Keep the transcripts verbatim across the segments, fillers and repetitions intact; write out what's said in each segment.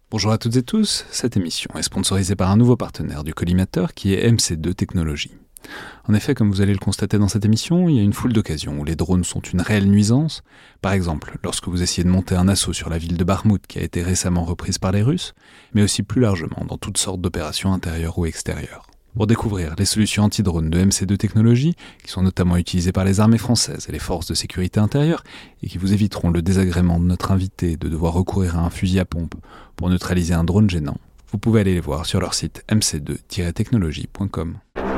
Bonjour à toutes et tous, cette émission est sponsorisée par un nouveau partenaire du collimateur qui est M C deux Technologies. En effet, comme vous allez le constater dans cette émission, il y a une foule d'occasions où les drones sont une réelle nuisance. Par exemple, lorsque vous essayez de monter un assaut sur la ville de Bakhmout qui a été récemment reprise par les Russes, mais aussi plus largement dans toutes sortes d'opérations intérieures ou extérieures. Pour découvrir les solutions anti-drones de M C deux Technologies, qui sont notamment utilisées par les armées françaises et les forces de sécurité intérieure, et qui vous éviteront le désagrément de notre invité de devoir recourir à un fusil à pompe pour neutraliser un drone gênant, vous pouvez aller les voir sur leur site m c deux tiret technologie point com.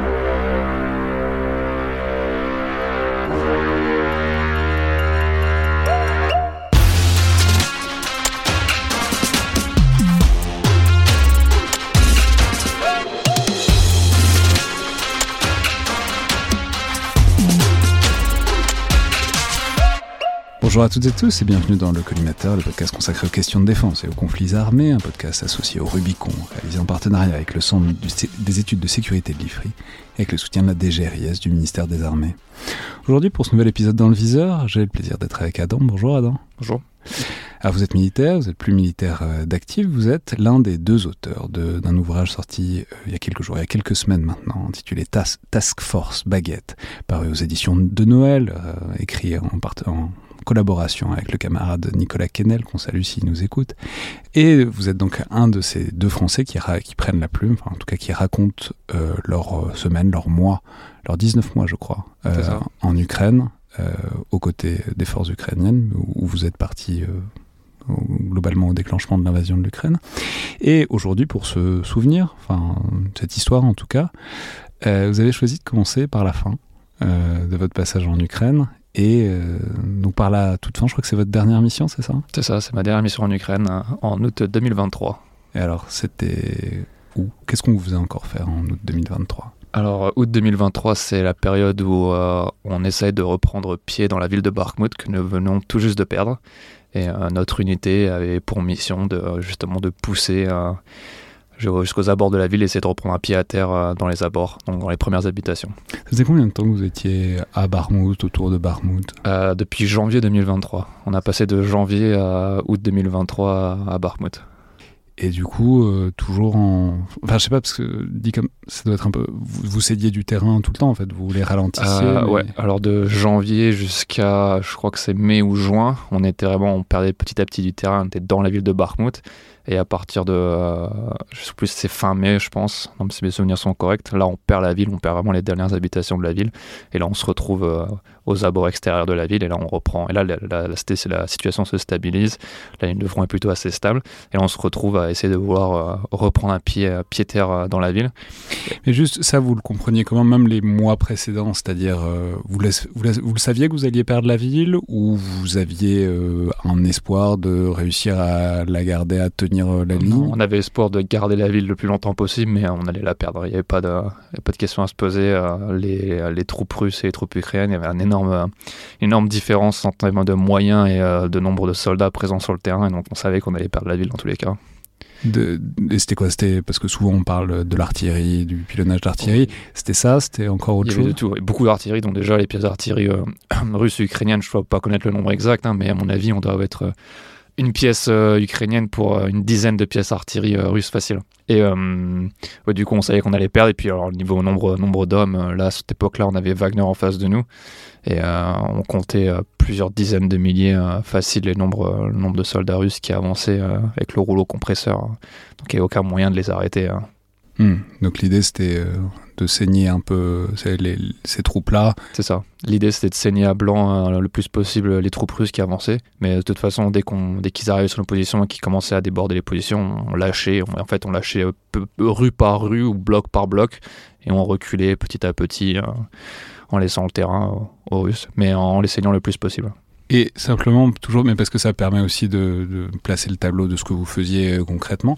Bonjour à toutes et tous et bienvenue dans le Collimateur, le podcast consacré aux questions de défense et aux conflits armés, un podcast associé au Rubicon, réalisé en partenariat avec le Centre des études de sécurité de l'I F R I et avec le soutien de la D G R I S du ministère des Armées. Aujourd'hui, pour ce nouvel épisode dans le viseur, j'ai le plaisir d'être avec Adam. Bonjour Adam. Bonjour. Alors vous êtes militaire, vous êtes plus militaire d'actif, vous êtes l'un des deux auteurs de, d'un ouvrage sorti euh, il y a quelques jours, il y a quelques semaines maintenant, intitulé Tas- Task Force Baguette, paru aux éditions de Noël, euh, écrit en, part- en collaboration avec le camarade Nicolas Quesnel, qu'on salue s'il nous écoute. Et vous êtes donc un de ces deux Français qui, ra- qui prennent la plume, enfin en tout cas qui racontent euh, leur semaine, leur mois, leurs dix-neuf mois je crois, euh, en Ukraine, euh, aux côtés des forces ukrainiennes, où, où vous êtes parti... Euh, globalement au déclenchement de l'invasion de l'Ukraine. Et aujourd'hui, pour se souvenir, enfin, cette histoire en tout cas, euh, vous avez choisi de commencer par la fin euh, de votre passage en Ukraine. Et euh, donc par la toute fin, je crois que c'est votre dernière mission, c'est ça ? C'est ça, c'est ma dernière mission en Ukraine, en août deux mille vingt-trois. Et alors, c'était où ? Qu'est-ce qu'on vous faisait encore faire en août deux mille vingt-trois ? Alors, août deux mille vingt-trois, c'est la période où euh, on essaye de reprendre pied dans la ville de Bakhmout que nous venons tout juste de perdre. Et euh, notre unité avait pour mission de, justement de pousser euh, jusqu'aux abords de la ville et essayer de reprendre un pied à terre euh, dans les abords, donc dans les premières habitations. Ça faisait combien de temps que vous étiez à Bakhmout, autour de Bakhmout ? euh, Depuis janvier deux mille vingt-trois. On a passé de janvier à août deux mille vingt-trois à, à Bakhmout. Et du coup, euh, toujours en... Enfin, je sais pas, parce que dit comme ça doit être un peu... Vous, vous cédiez du terrain tout le temps, en fait, vous les ralentissiez. Euh, mais... Ouais, alors de janvier jusqu'à, je crois que c'est mai ou juin, on était vraiment, on perdait petit à petit du terrain, on était dans la ville de Bakhmout. Et à partir de, euh, je sais plus, c'est fin mai, je pense, non, si mes souvenirs sont corrects, là on perd la ville, on perd vraiment les dernières habitations de la ville. Et là on se retrouve euh, aux abords extérieurs de la ville, et là on reprend. Et là la, la, la, la situation se stabilise, la ligne de front est plutôt assez stable, et là on se retrouve à essayer de vouloir euh, reprendre un pied, pied terre euh, dans la ville. Mais juste ça, vous le compreniez comment, même les mois précédents, c'est-à-dire euh, vous, laisse, vous, laisse, vous le saviez que vous alliez perdre la ville, ou vous aviez euh, un espoir de réussir à la garder, à tenir la ligne ? Non, on avait espoir de garder la ville le plus longtemps possible, mais on allait la perdre. Il n'y avait pas de, il y avait pas de question à se poser. Les, les troupes russes et les troupes ukrainiennes, il y avait un énorme, une énorme différence en termes de moyens et de nombre de soldats présents sur le terrain, et donc on savait qu'on allait perdre la ville dans tous les cas. De, et c'était quoi ? C'était, parce que souvent on parle de l'artillerie, du pilonnage d'artillerie. C'était ça ? C'était encore autre chose ? Il y avait de tout. Beaucoup d'artillerie, donc déjà les pièces d'artillerie euh, russes et ukrainiennes, je ne dois pas connaître le nombre exact, hein, mais à mon avis, on doit être... Euh, une pièce euh, ukrainienne pour euh, une dizaine de pièces d'artillerie euh, russe facile. Et euh, ouais, du coup, on savait qu'on allait perdre. Et puis, alors, niveau nombre, nombre d'hommes, euh, là, à cette époque-là, on avait Wagner en face de nous. Et euh, on comptait euh, plusieurs dizaines de milliers euh, faciles les nombres, euh, le nombre de soldats russes qui avançaient euh, avec le rouleau compresseur. Hein. Donc, il n'y avait aucun moyen de les arrêter. Hein. Mmh. Donc, l'idée, c'était euh, de saigner un peu ces, les, ces troupes-là. C'est ça. L'idée, c'était de saigner à blanc euh, le plus possible les troupes russes qui avançaient. Mais de toute façon, dès, qu'on, dès qu'ils arrivaient sur nos positions et qu'ils commençaient à déborder les positions, on lâchait. On, en fait, on lâchait euh, peu, rue par rue ou bloc par bloc. Et on reculait petit à petit euh, en laissant le terrain aux, aux Russes. Mais en les saignant le plus possible. Et simplement, toujours, mais parce que ça permet aussi de, de placer le tableau de ce que vous faisiez concrètement,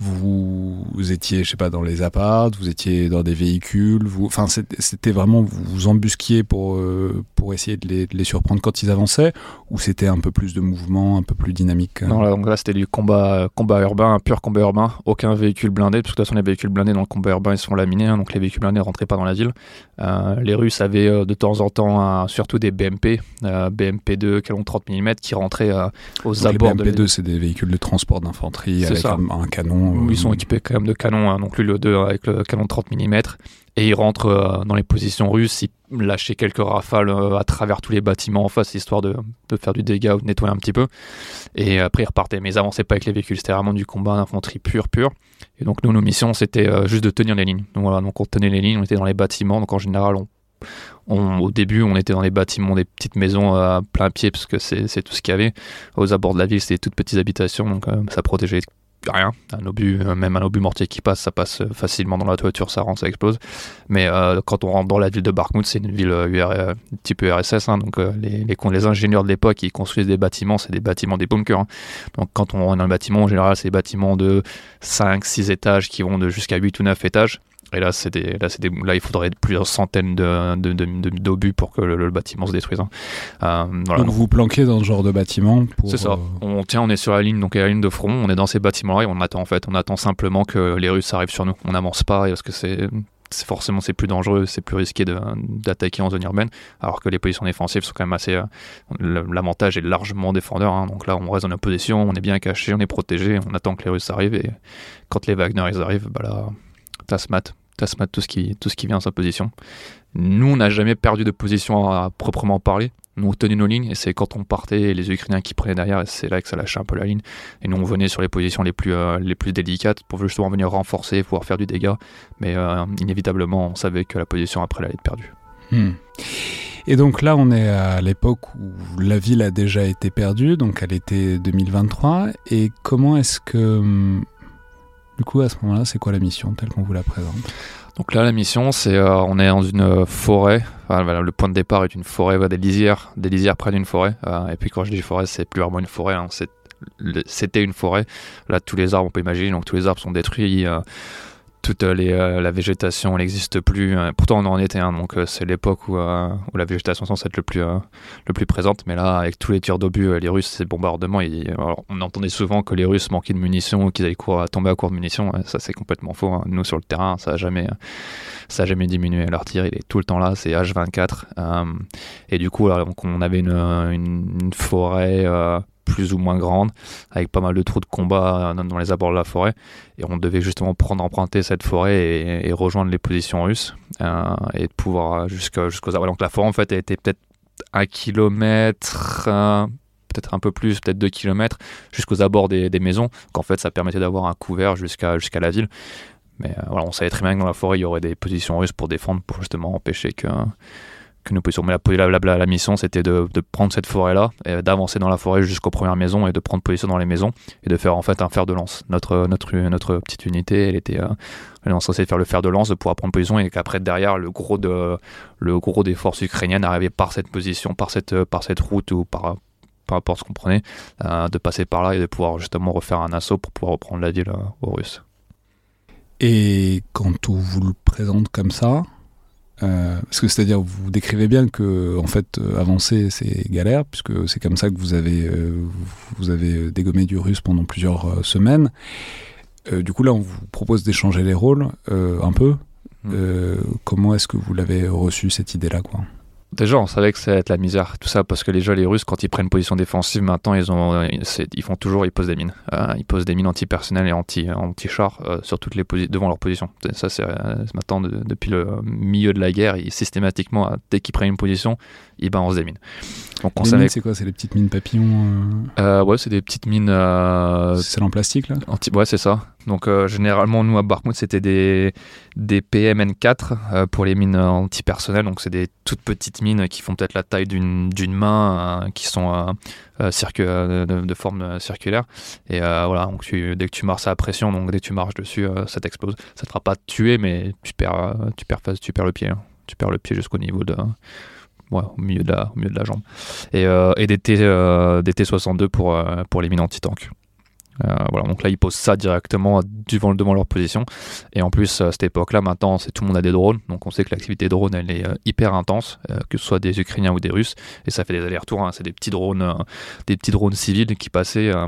vous, vous étiez, je sais pas, dans les apparts, vous étiez dans des véhicules, vous, enfin, c'était, c'était vraiment, vous vous embusquiez pour, euh, pour essayer de les, de les surprendre quand ils avançaient, ou c'était un peu plus de mouvement, un peu plus dynamique? Non, là, donc là, c'était du combat, combat urbain, un pur combat urbain, aucun véhicule blindé, parce que de toute façon, les véhicules blindés dans le combat urbain, ils sont laminés, hein, donc les véhicules blindés ne rentraient pas dans la ville. Euh, les Russes avaient euh, de temps en temps, euh, surtout des B M P, euh, B M P deux, canon trente millimètres, qui rentraient euh, aux donc abords les B M P deux, de la ville. c'est des véhicules de transport d'infanterie C'est avec ça. un, un canon. Euh... Ils sont équipés quand même de canons, hein, donc lui le deux avec le canon trente millimètres, et ils rentrent euh, dans les positions russes, ils lâchaient quelques rafales euh, à travers tous les bâtiments en face, histoire de, de faire du dégât ou de nettoyer un petit peu, et après ils repartaient, mais ils avançaient pas avec les véhicules, c'était vraiment du combat d'infanterie pur, pur, et donc nous, nos missions, c'était euh, juste de tenir les lignes, donc voilà, donc on tenait les lignes, on était dans les bâtiments, donc en général, on On, au début, on était dans les bâtiments, des petites maisons à plein pied, parce que c'est, c'est tout ce qu'il y avait. Aux abords de la ville, c'était des toutes petites habitations, donc euh, ça protégeait rien. Un obus, euh, même un obus mortier qui passe, ça passe facilement dans la toiture, ça rentre, ça explose. Mais euh, quand on rentre dans la ville de Bakhmout, c'est une ville U R, euh, type U R S S, hein, donc euh, les, les, les ingénieurs de l'époque, ils construisent des bâtiments, c'est des bâtiments, des bunkers. Hein. Donc quand on rentre dans le bâtiment, en général, c'est des bâtiments de cinq six étages qui vont de jusqu'à huit ou neuf étages. Et là, c'est des, là, c'est des, là, il faudrait plusieurs centaines de, de, de, de, d'obus pour que le, le bâtiment se détruise. Hein. Euh, voilà, donc, donc vous planquez dans ce genre de bâtiment pour... C'est ça. Euh... On tient, on est sur la ligne, donc la ligne de front. On est dans ces bâtiments-là et on attend en fait. On attend simplement que les Russes arrivent sur nous. On n'avance pas parce que c'est, c'est forcément c'est plus dangereux, c'est plus risqué de, d'attaquer en zone urbaine. Alors que les positions défensives sont quand même assez. Euh, l'avantage est largement défendeur. Hein. Donc là, on reste dans notre position, on est bien caché, on est protégé. On attend que les Russes arrivent et quand les Wagner ils arrivent, bah là, tasse-mat. Tasse-mat tout ce qui tout ce qui vient à sa position. Nous, on n'a jamais perdu de position à, à proprement parler. Nous, on tenait nos lignes et c'est quand on partait et les Ukrainiens qui prenaient derrière, et c'est là que ça lâchait un peu la ligne. Et nous, on venait sur les positions les plus euh, les plus délicates pour justement venir renforcer, pouvoir faire du dégât. Mais euh, inévitablement, on savait que la position après elle allait être perdue. Hmm. Et donc là, on est à l'époque où la ville a déjà été perdue, donc à l'été deux mille vingt-trois. Et comment est-ce que du coup, à ce moment-là, c'est quoi la mission telle qu'on vous la présente? Donc là, la mission, c'est euh, on est dans une forêt. Enfin, voilà, le point de départ est une forêt, voilà, des lisières, des lisières près d'une forêt. Euh, et puis quand je dis forêt, c'est plus vraiment une forêt. Hein, c'est, le, c'était une forêt. Là, tous les arbres, on peut imaginer, donc tous les arbres sont détruits. Euh, toute les, euh, la végétation n'existe plus. Euh, pourtant, on en était un, donc euh, c'est l'époque où, euh, où la végétation semble être le plus, euh, le plus présente. Mais là, avec tous les tirs d'obus, euh, les Russes, ces bombardements, ils, alors, on entendait souvent que les Russes manquaient de munitions ou qu'ils allaient courir, tomber à court de munitions. Ouais, ça, c'est complètement faux. Hein. Nous, sur le terrain, ça n'a jamais, ça a jamais diminué. L'artillerie, il est tout le temps là, c'est H vingt-quatre. Euh, et du coup, alors, donc, on avait une, une, une forêt... Euh, plus ou moins grande, avec pas mal de trous de combat dans les abords de la forêt, et on devait justement prendre, emprunter cette forêt et, et rejoindre les positions russes, euh, et de pouvoir jusqu'à, jusqu'aux abords. Donc la forêt en fait elle était peut-être un kilomètre, euh, peut-être un peu plus, peut-être deux kilomètres, jusqu'aux abords des, des maisons, qu'en fait ça permettait d'avoir un couvert jusqu'à, jusqu'à la ville. Mais euh, voilà, on savait très bien que dans la forêt il y aurait des positions russes pour défendre, pour justement empêcher que que nous puissions. Mais la, la, la, la mission, c'était de, de prendre cette forêt-là, et d'avancer dans la forêt jusqu'aux premières maisons et de prendre position dans les maisons et de faire en fait un fer de lance. Notre, notre, notre petite unité, elle était, euh, elle était censée faire le fer de lance, de pouvoir prendre position et qu'après derrière, le gros, de, le gros des forces ukrainiennes arrivait par cette position, par cette, par cette route ou par, peu importe ce qu'on prenait, euh, de passer par là et de pouvoir justement refaire un assaut pour pouvoir reprendre la ville euh, aux Russes. Et quand on vous le présente comme ça, Euh, parce que c'est-à-dire vous décrivez bien que en fait euh, avancer c'est galère puisque c'est comme ça que vous avez euh, vous avez dégommé du russe pendant plusieurs euh, semaines. Euh, du coup là on vous propose d'échanger les rôles euh, un peu. Mmh. Euh, comment est-ce que vous l'avez reçu cette idée-là quoi? Déjà, on savait que ça allait être la misère, tout ça, parce que déjà, les Russes, quand ils prennent position défensive, maintenant, ils ont, c'est, ils font toujours, ils posent des mines. Euh, ils posent des mines antipersonnelles et anti, anti-chars euh, sur toutes les posi- devant leur position. Ça, c'est, c'est maintenant, de, depuis le milieu de la guerre, ils, systématiquement, dès qu'ils prennent une position, ils balancent des mines. Donc, on les savait... mines, c'est quoi? C'est les petites mines papillons euh... Euh, Ouais, c'est des petites mines... Euh... C'est celle en plastique, là anti... Ouais, c'est ça. Donc, euh, généralement, nous, à Bakhmout, c'était des, des P M N quatre euh, pour les mines antipersonnelles. Donc, c'est des toutes petites mines qui font peut-être la taille d'une, d'une main, euh, qui sont euh, euh, circu- euh, de, de forme circulaire. Et euh, voilà, donc tu, dès que tu marches à la pression, donc dès que tu marches dessus, euh, ça t'explose. Ça ne te fera pas tuer, mais tu perds, euh, tu perds, tu perds le pied. Hein. Tu perds le pied jusqu'au niveau de... Ouais, au milieu de la, au milieu de la jambe. Et, euh, et des, T, euh, des T soixante-deux pour, euh, pour les mines anti-tank. Euh, voilà, donc là ils posent ça directement devant, devant leur position, et en plus à cette époque là maintenant c'est, tout le monde a des drones, donc on sait que l'activité drone elle est euh, hyper intense, euh, que ce soit des Ukrainiens ou des Russes, et ça fait des allers-retours, hein. C'est des petits drones euh, des petits drones civils qui passaient euh,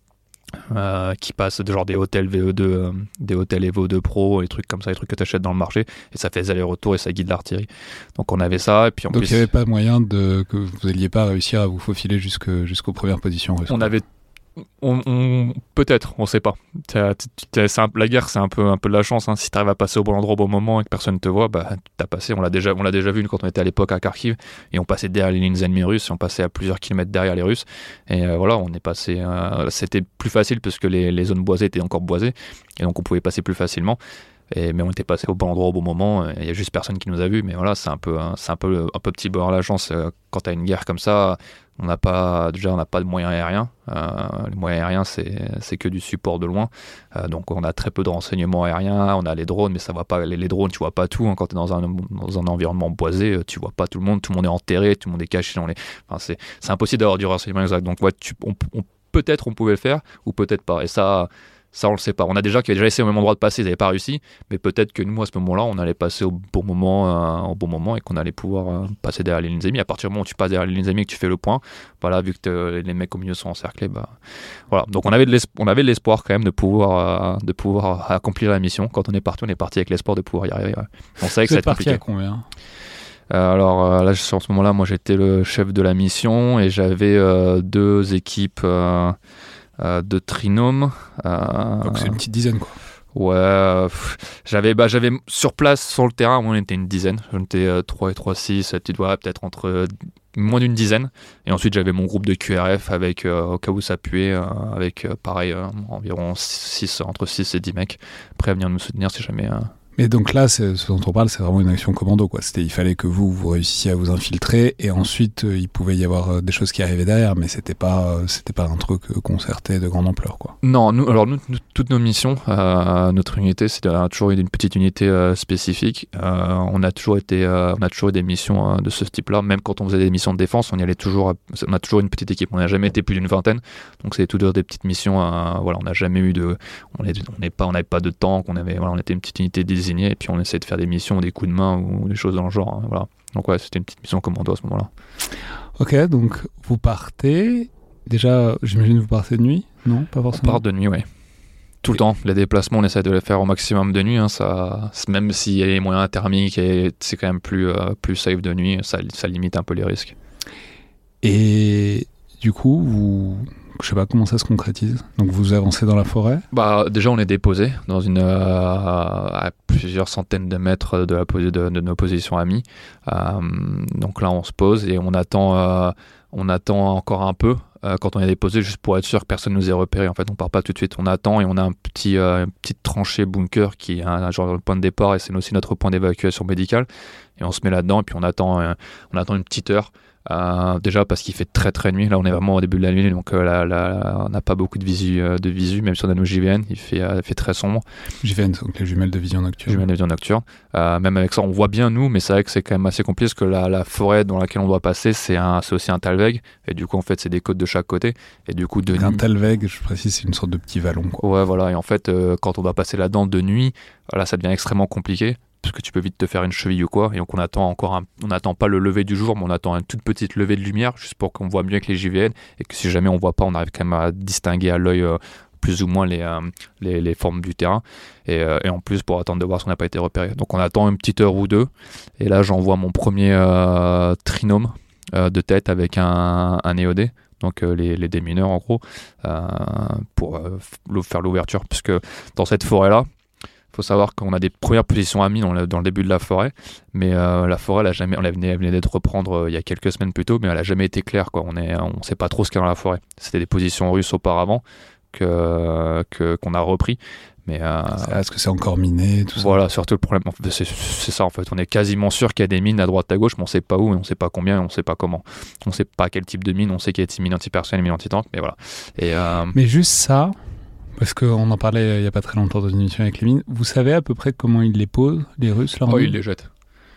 euh, qui passent de genre des hôtels V E deux euh, des hôtels E V O deux Pro, des trucs comme ça, des trucs que tu achètes dans le marché, et ça fait des allers-retours et ça guide l'artillerie. Donc on avait ça, et puis en donc plus il n'y avait pas moyen de que vous n'alliez pas réussir à vous faufiler jusque, jusqu'aux premières positions russes. on avait On, on, peut-être, on sait pas. T'as, t'as, c'est un, la guerre, c'est un peu, un peu de la chance. Hein. Si tu arrives à passer au bon endroit au bon moment et que personne ne te voit, bah, t'as passé. On l'a, déjà, on l'a déjà vu quand on était à l'époque à Kharkiv, et on passait derrière les lignes ennemies russes, et on passait à plusieurs kilomètres derrière les Russes. Et euh, voilà, on est passé. Euh, c'était plus facile parce que les, les zones boisées étaient encore boisées, et donc on pouvait passer plus facilement. Et, mais on était passé au bon endroit au bon moment. Il y a juste personne qui nous a vus. Mais voilà, c'est un peu, c'est un peu, un peu petit bonheur la chance. Quand t'as une guerre comme ça, on n'a pas, déjà on n'a pas de moyens aériens. Euh, les moyens aériens, c'est, c'est que du support de loin. Euh, donc on a très peu de renseignements aériens. On a les drones, mais ça va pas. Les, les drones, tu vois pas tout. Hein. Quand t'es dans un, dans un environnement boisé, tu vois pas tout le monde. Tout le monde est enterré, tout le monde est caché dans les. Enfin, c'est, c'est impossible d'avoir du renseignement exact. Donc ouais, tu, on, on, peut-être on pouvait le faire ou peut-être pas. Et ça. Ça, on le sait pas. On a déjà qui avaient déjà essayé au même endroit de passer, ils n'avaient pas réussi. Mais peut-être que nous, à ce moment-là, on allait passer au bon moment, euh, au bon moment, et qu'on allait pouvoir euh, passer derrière les lignes ennemies. À partir du moment où tu passes derrière les lignes ennemies et que tu fais le point, voilà, vu que les mecs au milieu sont encerclés, bah, voilà. Donc on avait de l'espoir, on avait de l'espoir quand même de pouvoir, euh, de pouvoir accomplir la mission. Quand on est parti, on est parti avec l'espoir de pouvoir y arriver. Ouais. On savait que ça allait être compliqué. Vous êtes parti à combien ? Euh, alors euh, là, en ce moment-là, moi, j'étais le chef de la mission et j'avais euh, deux équipes. Euh, Euh, de trinômes. Euh, Donc c'est une petite dizaine quoi. Ouais, pff, j'avais, bah, j'avais sur place, sur le terrain, on était une dizaine. On était euh, trois et trois, six, tu vois, peut-être entre euh, moins d'une dizaine. Et ensuite j'avais mon groupe de Q R F avec, euh, au cas où ça puait, euh, avec euh, pareil, euh, environ six, entre six et dix mecs, prêts à venir nous soutenir si jamais... Euh, Mais donc là, c'est, ce dont on parle, c'est vraiment une action commando, quoi. C'était, il fallait que vous, vous réussissiez à vous infiltrer, et ensuite, euh, il pouvait y avoir euh, des choses qui arrivaient derrière, mais c'était pas, euh, c'était pas un truc euh, concerté de grande ampleur, quoi. Non, nous, alors nous, nous toutes nos missions, euh, notre unité, c'est a toujours eu une petite unité euh, spécifique. Euh, on a toujours été, euh, on a toujours eu des missions euh, de ce type-là. Même quand on faisait des missions de défense, on y allait toujours. On a toujours une petite équipe. On n'a jamais été plus d'une vingtaine. Donc c'est toujours des petites missions. Euh, voilà, on n'a jamais eu de, on n'est, on n'est pas, on n'avait pas de tank. On avait, voilà, on était une petite unité désignée, et puis on essayait de faire des missions, des coups de main ou des choses dans le genre. Hein, voilà. Donc ouais, c'était une petite mission commando à ce moment-là. Ok, donc vous partez. Déjà, j'imagine que vous partez de nuit, non? Pas forcément. On part de nuit, ouais. Tout le temps. Les déplacements, on essaie de les faire au maximum de nuit. Hein, ça, même s'il y a les moyens thermiques, et c'est quand même plus, euh, plus safe de nuit, ça, ça limite un peu les risques. Et du coup, vous... je sais pas comment ça se concrétise. Donc vous avancez dans la forêt? Bah, déjà, on est déposé dans une, euh, à plusieurs centaines de mètres de, la, de, de nos positions amies. Euh, donc là, on se pose et on attend, euh, on attend encore un peu. Quand on est déposé, juste pour être sûr que personne ne nous ait repéré. En fait, on part pas tout de suite, on attend et on a un petit, euh, une petite tranchée bunker qui est un, un genre de point de départ, et c'est aussi notre point d'évacuation médicale. Et on se met là-dedans et puis on attend, euh, on attend une petite heure. Euh, déjà parce qu'il fait très très nuit. Là, on est vraiment au début de la nuit, donc euh, là, là, on n'a pas beaucoup de visu, euh, de visu, même si on a nos J V N, il fait, euh, il fait très sombre. J V N, donc les jumelles de vision nocturne. Jumelles de vision nocturne. Euh, même avec ça, on voit bien nous, mais c'est vrai que c'est quand même assez compliqué parce que la, la forêt dans laquelle on doit passer, c'est, un, c'est aussi un talweg, et du coup, en fait, c'est des côtes de chaque côté. Et du coup, de un nuit... talweg, je précise, c'est une sorte de petit vallon, quoi. Ouais, voilà. Et en fait, euh, quand on doit passer là-dedans de nuit, là, ça devient extrêmement compliqué, parce que tu peux vite te faire une cheville ou quoi, et donc on attend encore un, on n'attend pas le lever du jour, mais on attend une toute petite levée de lumière, juste pour qu'on voit mieux avec les J V N, et que si jamais on voit pas, on arrive quand même à distinguer à l'œil euh, plus ou moins les, euh, les, les formes du terrain, et, euh, et en plus pour attendre de voir si on n'a pas été repéré. Donc on attend une petite heure ou deux, et là j'envoie mon premier euh, trinôme euh, de tête avec un, un E O D, donc euh, les, les démineurs en gros, euh, pour euh, faire l'ouverture, puisque dans cette forêt-là, il faut savoir qu'on a des premières positions amies dans le, dans le début de la forêt, mais euh, la forêt, elle, a jamais, elle, venait, elle venait d'être reprendre euh, il y a quelques semaines plus tôt, mais elle n'a jamais été claire, quoi. On ne on sait pas trop ce qu'il y a dans la forêt. C'était des positions russes auparavant que, que, qu'on a repris. Mais euh, est-ce que c'est encore miné, tout ça? Voilà, surtout le problème, c'est, c'est ça en fait. On est quasiment sûr qu'il y a des mines à droite à gauche, mais on ne sait pas où, et on ne sait pas combien, et on ne sait pas comment. On ne sait pas quel type de mine, on sait qu'il y a des mines antipersonnelles et des mines anti-tank, mais voilà. Et, euh, mais juste ça... Parce qu'on en parlait il n'y a pas très longtemps dans une émission avec les mines. Vous savez à peu près comment ils les posent, les Russes, là? Oh, ils les jettent.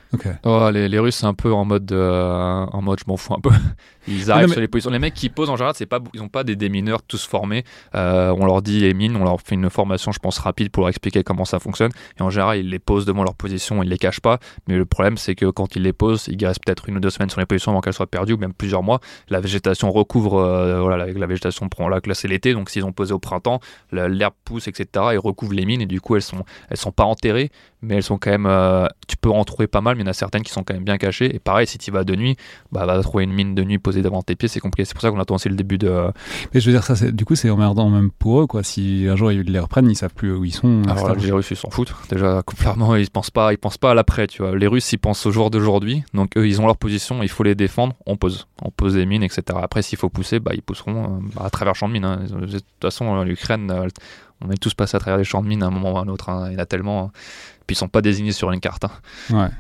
Ok. Oh, les, les Russes, c'est un peu en mode, euh, en mode je m'en fous un peu. Ils arrivent non, mais... sur les positions. Les mecs qui posent en général, c'est pas, ils n'ont pas des démineurs tous formés. Euh, on leur dit les mines, on leur fait une formation, je pense, rapide pour leur expliquer comment ça fonctionne. Et en général, ils les posent devant leur position, ils les cachent pas. Mais le problème, c'est que quand ils les posent, ils restent peut-être une ou deux semaines sur les positions avant qu'elles soient perdues, ou même plusieurs mois. La végétation recouvre, euh, voilà, la, la végétation prend là, là c'est l'été, donc s'ils ont posé au printemps, l'herbe pousse, et cetera. Et recouvre les mines, et du coup, elles sont, elles sont pas enterrées, mais elles sont quand même. Euh, tu peux en trouver pas mal, mais il y en a certaines qui sont quand même bien cachées. Et pareil, si tu vas de nuit, bah, va trouver une mine de nuit posée devant tes pieds, c'est compliqué. C'est pour ça qu'on attend aussi le début de. Mais je veux dire, ça, c'est, du coup, c'est emmerdant même pour eux, quoi. Si un jour ils les reprennent, ils savent plus où ils sont. Alors là, les Russes, ils s'en foutent. Déjà, clairement, ils pensent pas, ils pensent pas à l'après, tu vois. Les Russes, ils pensent au jour d'aujourd'hui. Donc eux, ils ont leur position, il faut les défendre. On pose, on pose des mines, et cetera. Après, s'il faut pousser, bah ils pousseront euh, bah, à travers champs de mines. Hein. De toute façon, l'Ukraine, euh, on est tous passés à travers les champs de mines à un moment ou à un autre. Hein. Il y en a tellement. Hein. Puis ils sont pas désignés sur une carte. Hein. Ouais.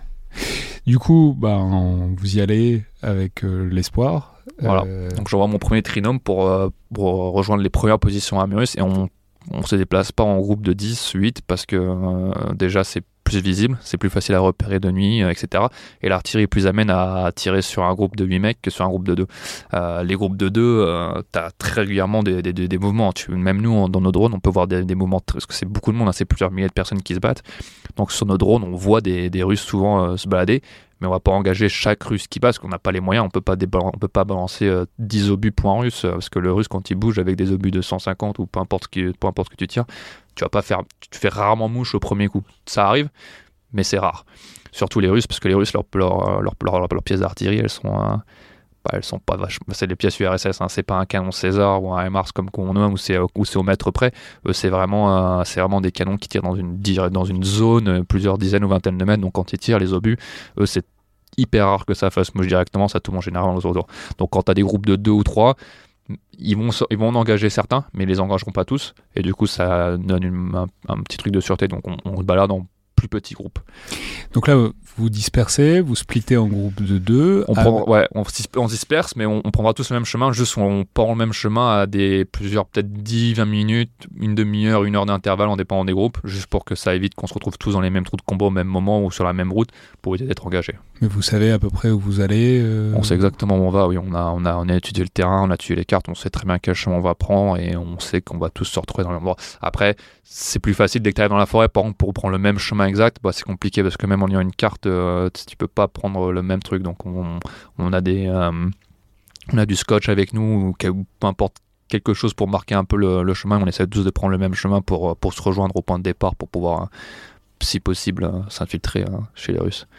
Du coup, bah, on, vous y allez avec euh, l'espoir. Voilà. Euh... Donc j'envoie mon premier trinôme pour, euh, pour rejoindre les premières positions armées russes et on on se déplace pas en groupe de dix, huit parce que euh, déjà c'est plus visible, c'est plus facile à repérer de nuit, euh, et cetera. Et l'artillerie est plus amène à tirer sur un groupe de huit mecs que sur un groupe de deux. Euh, les groupes de deux, euh, tu as très régulièrement des, des, des, des mouvements. Tu, même nous, dans nos drones, on peut voir des, des mouvements, parce que c'est beaucoup de monde, hein, c'est plusieurs milliers de personnes qui se battent. Donc sur nos drones, on voit des, des Russes souvent euh, se balader, mais on va pas engager chaque Russe qui passe, parce qu'on n'a pas les moyens, on peut pas, déba- on peut pas balancer euh, dix obus pour un Russe, euh, parce que le Russe, quand il bouge avec des obus de cent cinquante ou peu importe ce, qui, peu importe ce que tu tires, tu vas pas faire, tu fais rarement mouche au premier coup. Ça arrive, mais c'est rare. Surtout les Russes, parce que les Russes, leurs leur, leur, leur, leur, leur pièces d'artillerie, elles sont, euh, bah, elles sont pas vachement. C'est des pièces U R S S, hein, c'est pas un canon César ou un M A R S comme qu'on a, où c'est, où c'est au mètre près. Eux, c'est vraiment, euh, c'est vraiment des canons qui tirent dans une, dans une zone, plusieurs dizaines ou vingtaines de mètres. Donc quand ils tirent les obus, eux, c'est hyper rare que ça fasse mouche directement, ça tombe en général aux autour. Donc quand tu as des groupes de deux ou trois, ils vont, ils vont en engager certains, mais ils les engageront pas tous. Et du coup, ça donne une, un, un petit truc de sûreté. Donc on, on se balade en plus petits groupes. Donc là, vous dispersez, vous splittez en groupe de deux. On, prend, ah, ouais, on, on disperse, mais on, on prendra tous le même chemin, juste on part le même chemin à des plusieurs, peut-être dix, vingt minutes, une demi-heure, une heure d'intervalle en dépendant des groupes, juste pour que ça évite qu'on se retrouve tous dans les mêmes trous de combat au même moment ou sur la même route pour éviter d'être engagés. Mais vous savez à peu près où vous allez euh... On sait exactement où on va, oui. On a, on, a, on a étudié le terrain, on a étudié les cartes, on sait très bien quel chemin on va prendre et on sait qu'on va tous se retrouver dans le même endroit. Après, c'est plus facile dès que tu arrives dans la forêt, par exemple, pour prendre le même chemin exact, bah, c'est compliqué parce que même en ayant une carte, euh, tu peux pas prendre le même truc. Donc on, on a des, euh, on a du scotch avec nous, ou peu importe quelque chose pour marquer un peu le, le chemin. On essaie tous de prendre le même chemin pour, pour se rejoindre au point de départ pour pouvoir, si possible, euh, s'infiltrer euh, chez les Russes.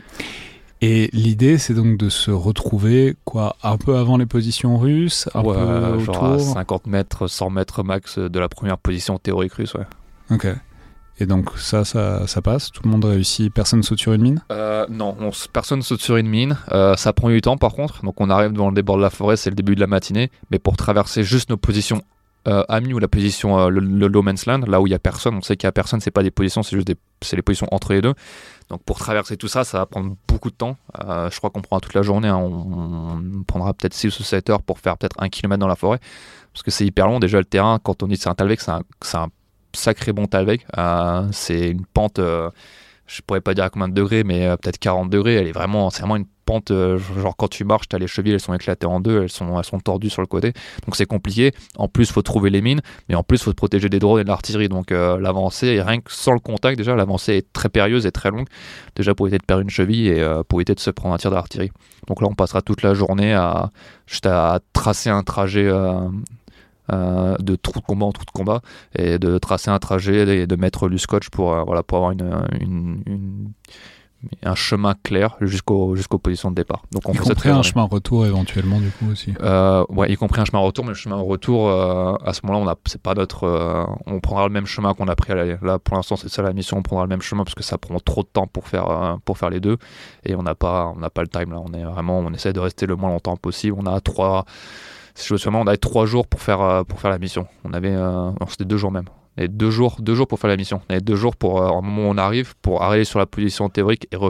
Et l'idée, c'est donc de se retrouver quoi, un peu avant les positions russes, un ouais, peu genre autour. À cinquante mètres, cent mètres max de la première position théorique russe. Ouais. Ok. Et donc ça, ça, ça passe, tout le monde réussit, personne saute sur une mine euh, Non, on, personne saute sur une mine. Euh, ça prend du temps par contre. Donc on arrive devant le débord de la forêt, c'est le début de la matinée. Mais pour traverser juste nos positions euh, amies ou la position, euh, le, le low man's land, là où il n'y a personne, on sait qu'il n'y a personne, c'est pas des positions, c'est juste des, c'est les positions entre les deux. Donc pour traverser tout ça, ça va prendre beaucoup de temps. Euh, je crois qu'on prendra toute la journée. Hein. On, on prendra peut-être six ou sept heures pour faire peut-être un kilomètre dans la forêt. Parce que c'est hyper long. Déjà le terrain, quand on dit que c'est un Talvek, c'est un, c'est un sacré bon Talvek. Euh, c'est une pente, euh, je pourrais pas dire à combien de degrés, mais euh, peut-être quarante degrés. Elle est vraiment, c'est vraiment une pente, euh, genre quand tu marches, t'as les chevilles, elles sont éclatées en deux, elles sont, elles sont tordues sur le côté. Donc c'est compliqué. En plus, faut trouver les mines, mais en plus, faut se protéger des drones et de l'artillerie. Donc euh, l'avancée, rien que sans le contact, déjà, l'avancée est très périlleuse et très longue. Déjà pour éviter de perdre une cheville et euh, pour éviter de se prendre un tir d'artillerie. Donc là, on passera toute la journée à juste à tracer un trajet. Euh, Euh, de trou de combat en trou de combat et de tracer un trajet et de mettre du scotch pour, euh, voilà, pour avoir une, une, une, un chemin clair jusqu'au, jusqu'aux positions de départ. Donc on y fait compris un chemin retour éventuellement du coup aussi. Euh, ouais, y compris un chemin retour, mais le chemin retour euh, à ce moment-là, on a, c'est pas notre, euh, on prendra le même chemin qu'on a pris à la, là pour l'instant c'est ça la mission, on prendra le même chemin parce que ça prend trop de temps pour faire euh, pour faire les deux et on n'a pas on n'a pas le time là. On est vraiment, on essaie de rester le moins longtemps possible. On a trois Si je me souviens, on avait trois jours pour faire, euh, pour faire la mission. On avait, euh, non, c'était deux jours même. On avait deux jours, deux jours pour faire la mission. On avait deux jours pour, euh, au moment où on arrive, pour arriver sur la position théorique et revenir.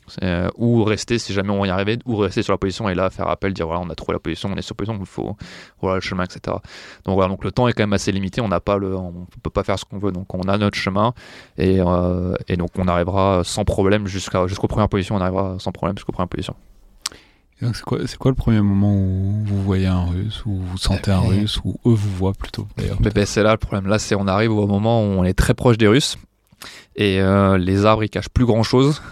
C'est, ou rester si jamais on y arrivait, ou rester sur la position et là faire appel, dire voilà on a trouvé la position, on est sur position, il faut voilà le chemin, et cetera. Donc voilà, donc le temps est quand même assez limité, on n'a pas le, on peut pas faire ce qu'on veut, donc on a notre chemin et, euh, et donc on arrivera sans problème jusqu'à jusqu'aux premières positions, on arrivera sans problème jusqu'aux premières positions. Et donc c'est quoi, c'est quoi le premier moment où vous voyez un Russe, où vous sentez un Russe, ou eux vous voient plutôt d'ailleurs? Mais ben, c'est là le problème, là c'est on arrive au moment où on est très proche des Russes. Et euh, les arbres ils cachent plus grand chose.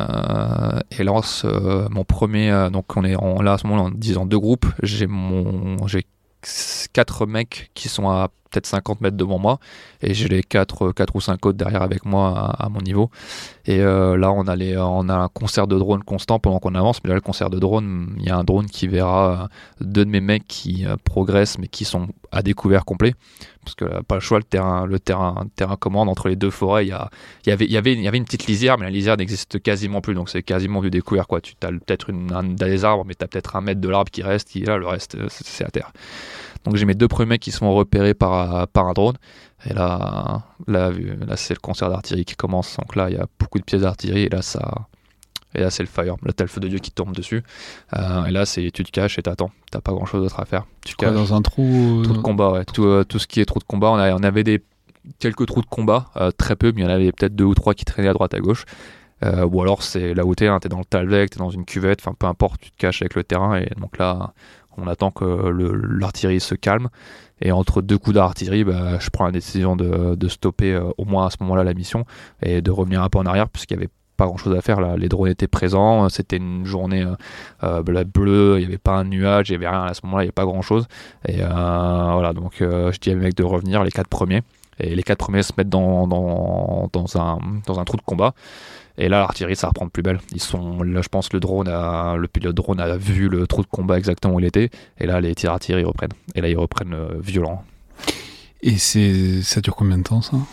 Euh, et là, euh, mon premier, euh, donc on est en, là à ce moment-là en disant deux groupes. J'ai mon, j'ai quatre mecs qui sont à peut-être cinquante mètres devant moi et j'ai les quatre, quatre ou cinq autres derrière avec moi à, à mon niveau. Et euh, là, on a, les, on a un concert de drones constant pendant qu'on avance. Mais là, le concert de drones, il y a un drone qui verra deux de mes mecs qui euh, progressent mais qui sont à découvert complet. Parce que là, pas le choix, le terrain, le terrain, le terrain commande entre les deux forêts. Il y, a, il, y avait, il, y avait, il y avait une petite lisière, mais la lisière n'existe quasiment plus. Donc c'est quasiment du découvert, quoi. Tu as peut-être une, un, des arbres, mais tu as peut-être un mètre de l'arbre qui reste. Qui, là, le reste, c'est, c'est à terre. Donc j'ai mes deux premiers mecs qui se font repérer par, par un drone. Et là, là, là, c'est le concert d'artillerie qui commence. Donc là, il y a beaucoup de pièces d'artillerie. Et là, ça... Et là, c'est le fire. Là, t'as le feu de Dieu qui tombe dessus. Euh, et là, c'est tu te caches et t'attends. T'as pas grand chose d'autre à faire. Tu Quoi, caches. Dans un trou. Trou de combat, ouais. Tout, euh, tout ce qui est trou de combat. On, a, on avait des, quelques trous de combat, euh, très peu, mais il y en avait peut-être deux ou trois qui traînaient à droite à gauche. Euh, ou alors, c'est là où t'es, hein, t'es dans le Talvec, t'es dans une cuvette, enfin peu importe, tu te caches avec le terrain. Et donc là, on attend que le, l'artillerie se calme. Et entre deux coups d'artillerie, bah, je prends la décision de, de stopper euh, au moins à ce moment-là la mission et de revenir un peu en arrière, puisqu'il y avait pas grand chose à faire là. Les drones étaient présents, c'était une journée euh, bleue, il n'y avait pas un nuage, il n'y avait rien à ce moment là, il n'y avait pas grand chose et euh, voilà, donc euh, je dis à mes mecs de revenir, les quatre premiers, et les quatre premiers se mettent dans, dans, dans, un, dans un trou de combat et là l'artillerie ça reprend de plus belle. Ils sont là, je pense le drone a, le pilote drone a vu le trou de combat exactement où il était et là les tirs d'artillerie reprennent et là ils reprennent euh, violent. Et c'est, ça dure combien de temps ça?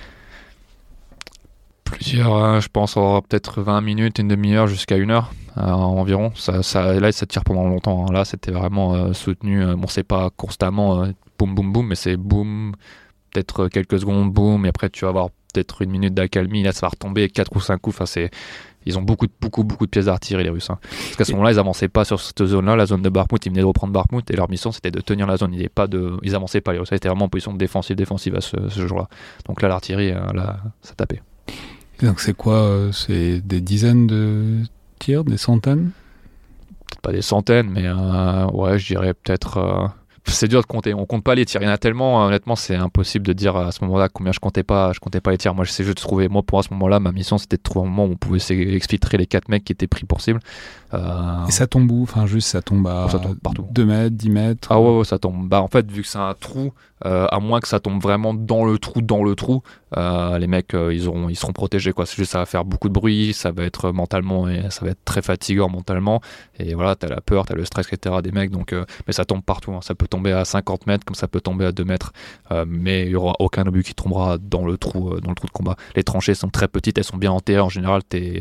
Plusieurs, euh, je pense, aura peut-être vingt minutes, une demi-heure jusqu'à une heure euh, environ. Ça, ça, là, ça tire pendant longtemps. Là, c'était vraiment euh, soutenu. Bon, c'est pas constamment euh, boum, boum, boum, mais c'est boum, peut-être quelques secondes, boum, et après, tu vas avoir peut-être une minute d'accalmie. Là, ça va retomber quatre ou cinq coups. Enfin, c'est... Ils ont beaucoup, beaucoup, beaucoup de pièces d'artillerie, les Russes. Hein. Parce qu'à ce moment-là, ils avançaient pas sur cette zone-là, la zone de Bakhmout. Ils venaient de reprendre Bakhmout et leur mission, c'était de tenir la zone. Ils, pas de... Ils avançaient pas. Les Russes étaient vraiment en position défensive, défensive à ce, ce jour-là. Donc là, l'artillerie, euh, là, ça tapait. Donc c'est quoi euh, c'est des dizaines de tirs, des centaines? Peut-être pas des centaines, mais euh, ouais, je dirais peut-être... Euh... C'est dur de compter, on compte pas les tirs. Il y en a tellement, honnêtement, c'est impossible de dire à ce moment-là combien je comptais pas, je comptais pas les tirs. Moi, j'essaie juste de trouver, moi, pour à ce moment-là, ma mission, c'était de trouver un moment où on pouvait exfiltrer les quatre mecs qui étaient pris pour cible. Euh... Et ça tombe où? Enfin, juste, ça tombe à ça tombe partout. deux mètres, dix mètres? Ah ouais, ouais, ça tombe. Bah, en fait, vu que c'est un trou, euh, à moins que ça tombe vraiment dans le trou, dans le trou, euh, les mecs, euh, ils, auront, ils seront protégés, quoi. C'est juste, ça va faire beaucoup de bruit, ça va être mentalement, et ça va être très fatigant mentalement. Et voilà, t'as la peur, t'as le stress, et cetera des mecs, donc, euh, mais ça tombe partout, hein. Ça peut tomber à cinquante mètres, comme ça peut tomber à deux mètres, euh, mais il n'y aura aucun obus qui tombera dans le trou, euh, dans le trou de combat. Les tranchées sont très petites, elles sont bien enterrées. En général, t'es...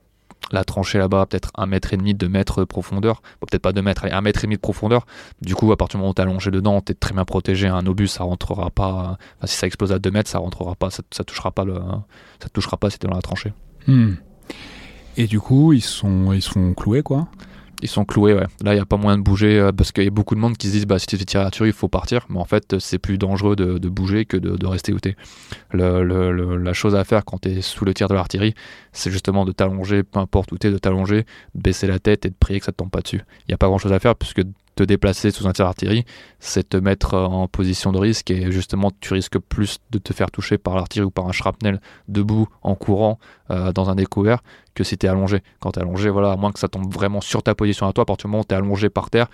la tranchée là-bas, peut-être un mètre et demi, deux mètres de profondeur, bon, peut-être pas deux mètres, allez, un mètre et demi de profondeur. Du coup, à partir du moment où t'es allongé dedans, t'es très bien protégé. Un obus, ça rentrera pas. Enfin, si ça explose à deux mètres, ça rentrera pas, ça, ça touchera pas le, ça touchera pas si t'es dans la tranchée. Hmm. Et du coup, ils sont, ils sont cloués, quoi. Ils sont cloués, ouais. Là, il n'y a pas moyen de bouger euh, parce qu'il y a beaucoup de monde qui se disent bah, si tu fais tirer à l'artillerie, il faut partir. Mais en fait, c'est plus dangereux de, de bouger que de, de rester où t'es. Le, le, le, la chose à faire quand tu es sous le tir de l'artillerie, c'est justement de t'allonger, peu importe où tu es, de t'allonger, de baisser la tête et de prier que ça ne te tombe pas dessus. Il n'y a pas grand chose à faire puisque te déplacer sous un tir d'artillerie, c'est te mettre en position de risque et justement tu risques plus de te faire toucher par l'artillerie ou par un shrapnel debout, en courant, euh, dans un découvert, que si tu es allongé. Quand tu es allongé, voilà, à moins que ça tombe vraiment sur ta position à toi, à partir du moment où tu es allongé par terre,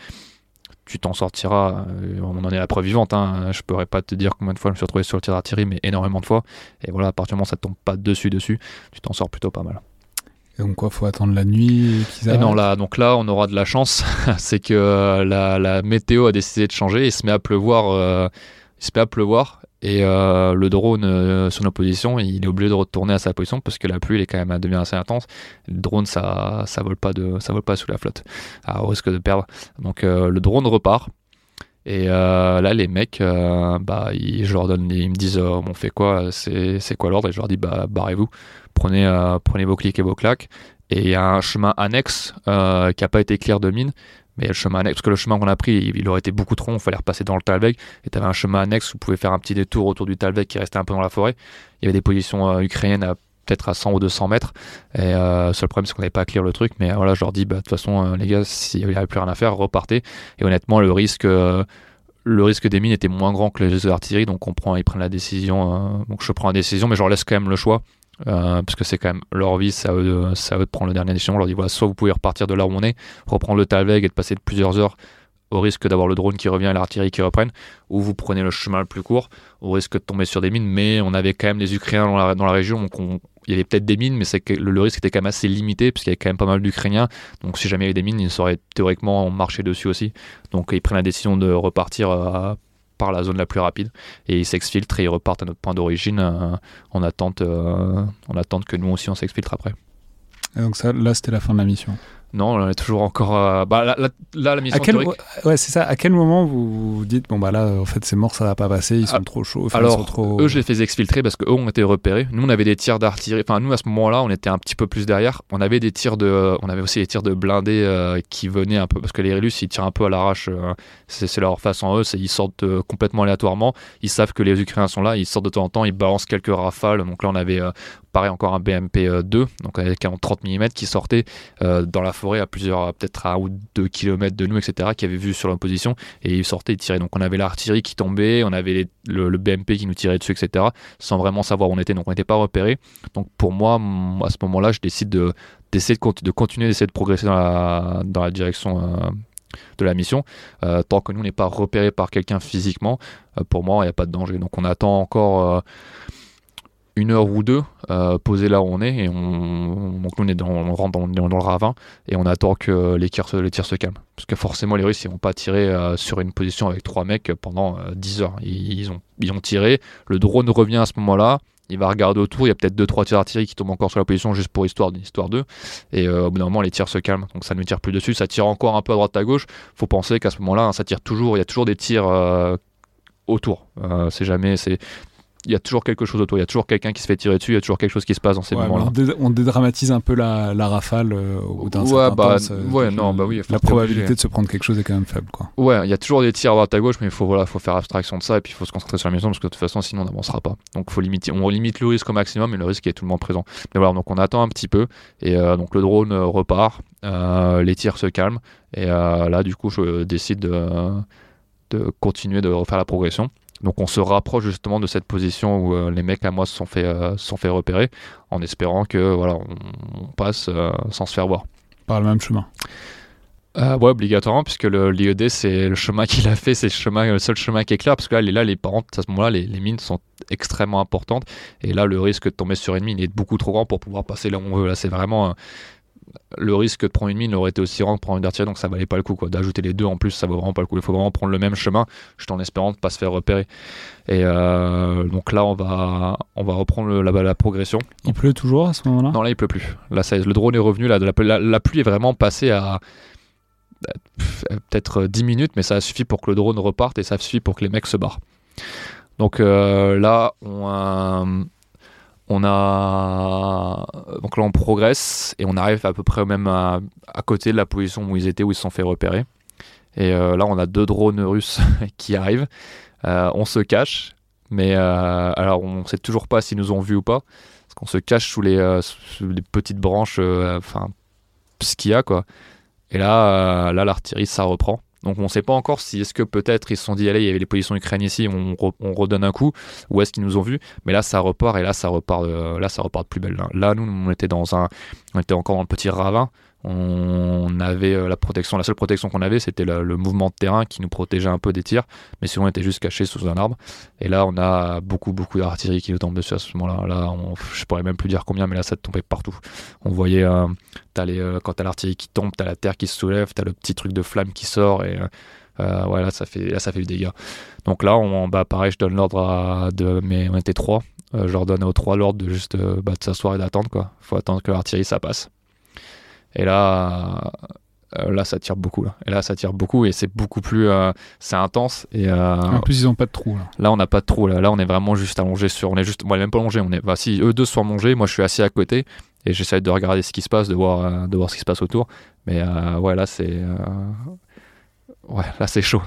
tu t'en sortiras. Euh, on en est la preuve vivante, hein. Je pourrais pas te dire combien de fois je me suis retrouvé sur le tir d'artillerie, mais énormément de fois. Et voilà, à partir du moment où ça tombe pas dessus, dessus, tu t'en sors plutôt pas mal. Et donc quoi, faut attendre la nuit qu'ils arrêtent? Et non, là, donc là, on aura de la chance, c'est que euh, la, la météo a décidé de changer, il se met à pleuvoir, euh, il se met à pleuvoir, et euh, le drone euh, sur nos positions, il est obligé de retourner à sa position parce que la pluie, elle est quand même devient assez intense. Le drone, ça, ça vole pas de, ça vole pas sous la flotte, à risque de perdre. Donc euh, le drone repart. Et euh, là, les mecs, euh, bah, ils, je leur donne, ils me disent, euh, on fait quoi, c'est, c'est quoi l'ordre? Et je leur dis, bah, barrez-vous, prenez, euh, prenez vos clics et vos claques, Et il y a un chemin annexe euh, qui n'a pas été clair de mine. Mais le chemin annexe, parce que le chemin qu'on a pris, il, il aurait été beaucoup trop long, il fallait repasser dans le Taalbek. Et tu avais un chemin annexe où vous pouvez faire un petit détour autour du Taalbek qui restait un peu dans la forêt. Il y avait des positions euh, ukrainiennes à peut-être à cent ou deux cents mètres. Et euh, seul problème, c'est qu'on n'avait pas à clear le truc. Mais voilà, je leur dis, bah, de toute façon, euh, les gars, s'il n'y avait plus rien à faire, repartez. Et honnêtement, le risque, euh, le risque des mines était moins grand que les risques d'artillerie. Donc on prend, ils prennent la décision. Euh, donc je prends la décision, mais je leur laisse quand même le choix. Euh, parce que c'est quand même leur vie, c'est à eux de, c'est à eux de prendre la dernière décision. Je leur dis voilà, soit vous pouvez repartir de là où on est, reprendre le Taalbek et de passer de plusieurs heures au risque d'avoir le drone qui revient et l'artillerie qui reprenne, ou vous prenez le chemin le plus court au risque de tomber sur des mines. Mais on avait quand même des Ukrainiens dans la, dans la région, donc on, il y avait peut-être des mines, mais c'est que le, le risque était quand même assez limité parce qu'il y avait quand même pas mal d'Ukrainiens. Donc si jamais il y avait des mines, ils sauraient théoriquement marcher dessus aussi. Donc ils prennent la décision de repartir à par la zone la plus rapide et ils s'exfiltrent et ils repartent à notre point d'origine euh, en attente euh, en attente que nous aussi on s'exfiltre après. Et donc ça, là c'était la fin de la mission. Non, on est toujours encore euh, bah, là, là, là la mission à quel, théorique... ouais c'est ça, à quel moment vous vous dites bon bah là en fait c'est mort, ça va pas passer, ils sont ah, trop chauds, enfin, alors ils sont trop... eux je les fais exfiltrer parce qu'eux ont été repérés. Nous on avait des tirs d'artillerie, enfin nous à ce moment là on était un petit peu plus derrière, on avait des tirs de on avait aussi des tirs de blindés euh, qui venaient un peu parce que les Russes ils tirent un peu à l'arrache, euh, c'est, c'est leur façon eux, c'est, ils sortent euh, complètement aléatoirement, ils savent que les Ukrainiens sont là, ils sortent de temps en temps, ils balancent quelques rafales. Donc là on avait euh, pareil encore un B M P deux, donc avec un trente millimètres qui sortait euh, dans la forêt à plusieurs, peut-être à un ou deux kilomètres de nous, et cetera, qui avait vu sur la position, et il sortait, il tirait. Donc on avait l'artillerie qui tombait, on avait les, le, le B M P qui nous tirait dessus, et cetera, sans vraiment savoir où on était, donc on n'était pas repérés. Donc pour moi, à ce moment-là, je décide de, d'essayer de, de continuer, d'essayer de progresser dans la, dans la direction euh, de la mission. Euh, tant que nous, on n'est pas repéré par quelqu'un physiquement, euh, pour moi, il n'y a pas de danger. Donc on attend encore... Euh, une heure ou deux euh, posé là où on est et on, donc nous on, est dans, on rentre dans, dans le ravin et on attend que les tirs, les tirs se calment parce que forcément les Russes ils vont pas tirer euh, sur une position avec trois mecs pendant euh, dix heures. Ils, ils, ont, ils ont tiré, le drone revient à ce moment là, il va regarder autour, il y a peut-être deux trois tirs d'artillerie qui tombent encore sur la position juste pour histoire histoire d'eux et euh, au bout d'un moment les tirs se calment, donc ça ne tire plus dessus, ça tire encore un peu à droite à gauche. Faut penser qu'à ce moment là hein, ça tire toujours, il y a toujours des tirs euh, autour, euh, c'est jamais c'est il y a toujours quelque chose autour, il y a toujours quelqu'un qui se fait tirer dessus, il y a toujours quelque chose qui se passe dans ces ouais, moments-là. On, dé- on dédramatise un peu la, la rafale euh, au bout d'un ouais, certain bah, temps. Ouais, non, bah oui, la probabilité obligé. de se prendre quelque chose est quand même faible, quoi. Ouais, il y a toujours des tirs à droite à gauche, mais il faut, voilà, faut faire abstraction de ça et puis il faut se concentrer sur la mission parce que de toute façon, sinon on n'avancera pas. Donc faut limiter, on limite le risque au maximum, mais le risque est tout le monde présent. Mais voilà, donc on attend un petit peu et euh, donc le drone euh, repart, euh, les tirs se calment et euh, là, du coup, je décide de, de continuer de refaire la progression. Donc on se rapproche justement de cette position où euh, les mecs à moi se sont fait, euh, se sont fait repérer en espérant que voilà, on, on passe euh, sans se faire voir. Par le même chemin. Euh, ouais, obligatoirement, puisque le, l'I E D, c'est le chemin qu'il a fait, c'est le, chemin, le seul chemin qui est clair, parce que là, les, là, les parents, à ce moment-là, les, les mines sont extrêmement importantes, et là, le risque de tomber sur une mine est beaucoup trop grand pour pouvoir passer là où on veut. Là, c'est vraiment... Euh, le risque de prendre une mine aurait été aussi grand que de prendre une d'artillerie, donc ça valait pas le coup quoi. D'ajouter les deux en plus ça vaut vraiment pas le coup, il faut vraiment prendre le même chemin juste en espérant de pas se faire repérer et euh, donc là on va on va reprendre le, la, la progression. Il pleut toujours à ce moment là? Non, là il pleut plus, là ça, le drone est revenu, là, la, la, la pluie est vraiment passée à peut-être dix minutes, mais ça a suffi pour que le drone reparte et ça suffit pour que les mecs se barrent. Donc euh, là on euh, On a donc là on progresse et on arrive à peu près même à, à côté de la position où ils étaient, où ils se sont fait repérer. Et euh, là on a deux drones russes qui arrivent. Euh, on se cache, mais euh, alors on sait toujours pas s'ils nous ont vus ou pas, parce qu'on se cache sous les, euh, sous les petites branches, enfin euh, ce qu'il y a quoi. Et là, euh, là l'artillerie ça reprend. Donc on ne sait pas encore si est-ce que peut-être ils se sont dit allez il y avait les positions ukrainiennes ici, on, re, on redonne un coup, ou est-ce qu'ils nous ont vus, mais là ça repart et là ça repart de, là ça repart de plus belle. Là, là nous on était dans un on était encore dans le petit ravin, on avait la protection, la seule protection qu'on avait c'était le, le mouvement de terrain qui nous protégeait un peu des tirs, mais sinon on était juste caché sous un arbre. Et là on a beaucoup beaucoup d'artillerie qui nous tombe dessus à ce moment-là. Là on, je pourrais même plus dire combien, mais là ça tombait partout. On voyait euh, t'as les, euh, quand t'as l'artillerie qui tombe, t'as la terre qui se soulève, t'as le petit truc de flamme qui sort et euh, ouais là ça fait là ça fait du dégât. Donc là on bah pareil je donne l'ordre à de mais on était trois, euh, je leur donne aux trois l'ordre de juste euh, bah, de s'asseoir et d'attendre quoi. Faut attendre que l'artillerie ça passe. Et là, euh, là ça tire beaucoup là. Et là ça tire beaucoup et c'est beaucoup plus, euh, c'est intense. Et euh, en plus ils ont pas de trou là. Là on n'a pas de trou là. Là on est vraiment juste allongé sur, on est juste, moi même pas allongé. On est, bah, si eux deux sont allongés, moi je suis assis à côté. et j'essaie de regarder ce qui se passe, de voir, euh, de voir ce qui se passe autour. Mais euh, ouais, là, c'est, euh, ouais, là, c'est chaud.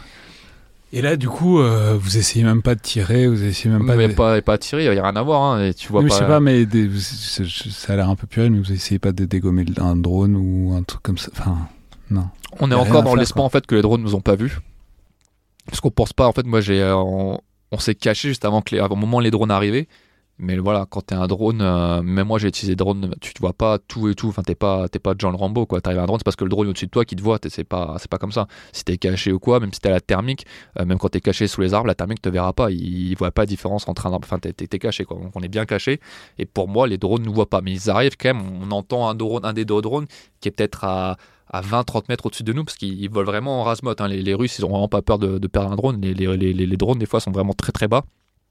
Et là, du coup, euh, vous essayez même pas de tirer, vous essayez même pas mais de... pas, pas tirer, il n'y a rien à voir. Hein, et tu vois oui, pas... Je sais pas, mais des, ça, ça a l'air un peu puéril, mais vous essayez pas de dégommer un drone ou un truc comme ça. Enfin, non. On est encore dans l'espoir en fait que les drones nous ont pas vus. Parce qu'on pense pas, en fait, moi, j'ai, euh, on, on s'est caché juste avant que les, avant le moment où les drones arrivaient. Mais voilà, quand t'es un drone, euh, même moi j'ai utilisé drone, tu te vois pas tout et tout, enfin t'es pas, t'es pas John Rambo quoi, t'arrives à un drone, c'est parce que le drone est au-dessus de toi qui te voit, c'est pas, c'est pas comme ça. Si t'es caché ou quoi, même si t'as la thermique, euh, même quand t'es caché sous les arbres, la thermique te verra pas, il, il voit pas la différence entre un arbre, enfin t'es, t'es, t'es caché quoi, donc on est bien caché, et pour moi les drones nous voient pas, mais ils arrivent quand même, on entend un drone, un des deux drones qui est peut-être à, à vingt à trente mètres au-dessus de nous, parce qu'ils volent vraiment en rase-motte, hein. les, les Russes ils ont vraiment pas peur de, de perdre un drone, les, les, les, les drones des fois sont vraiment très très bas.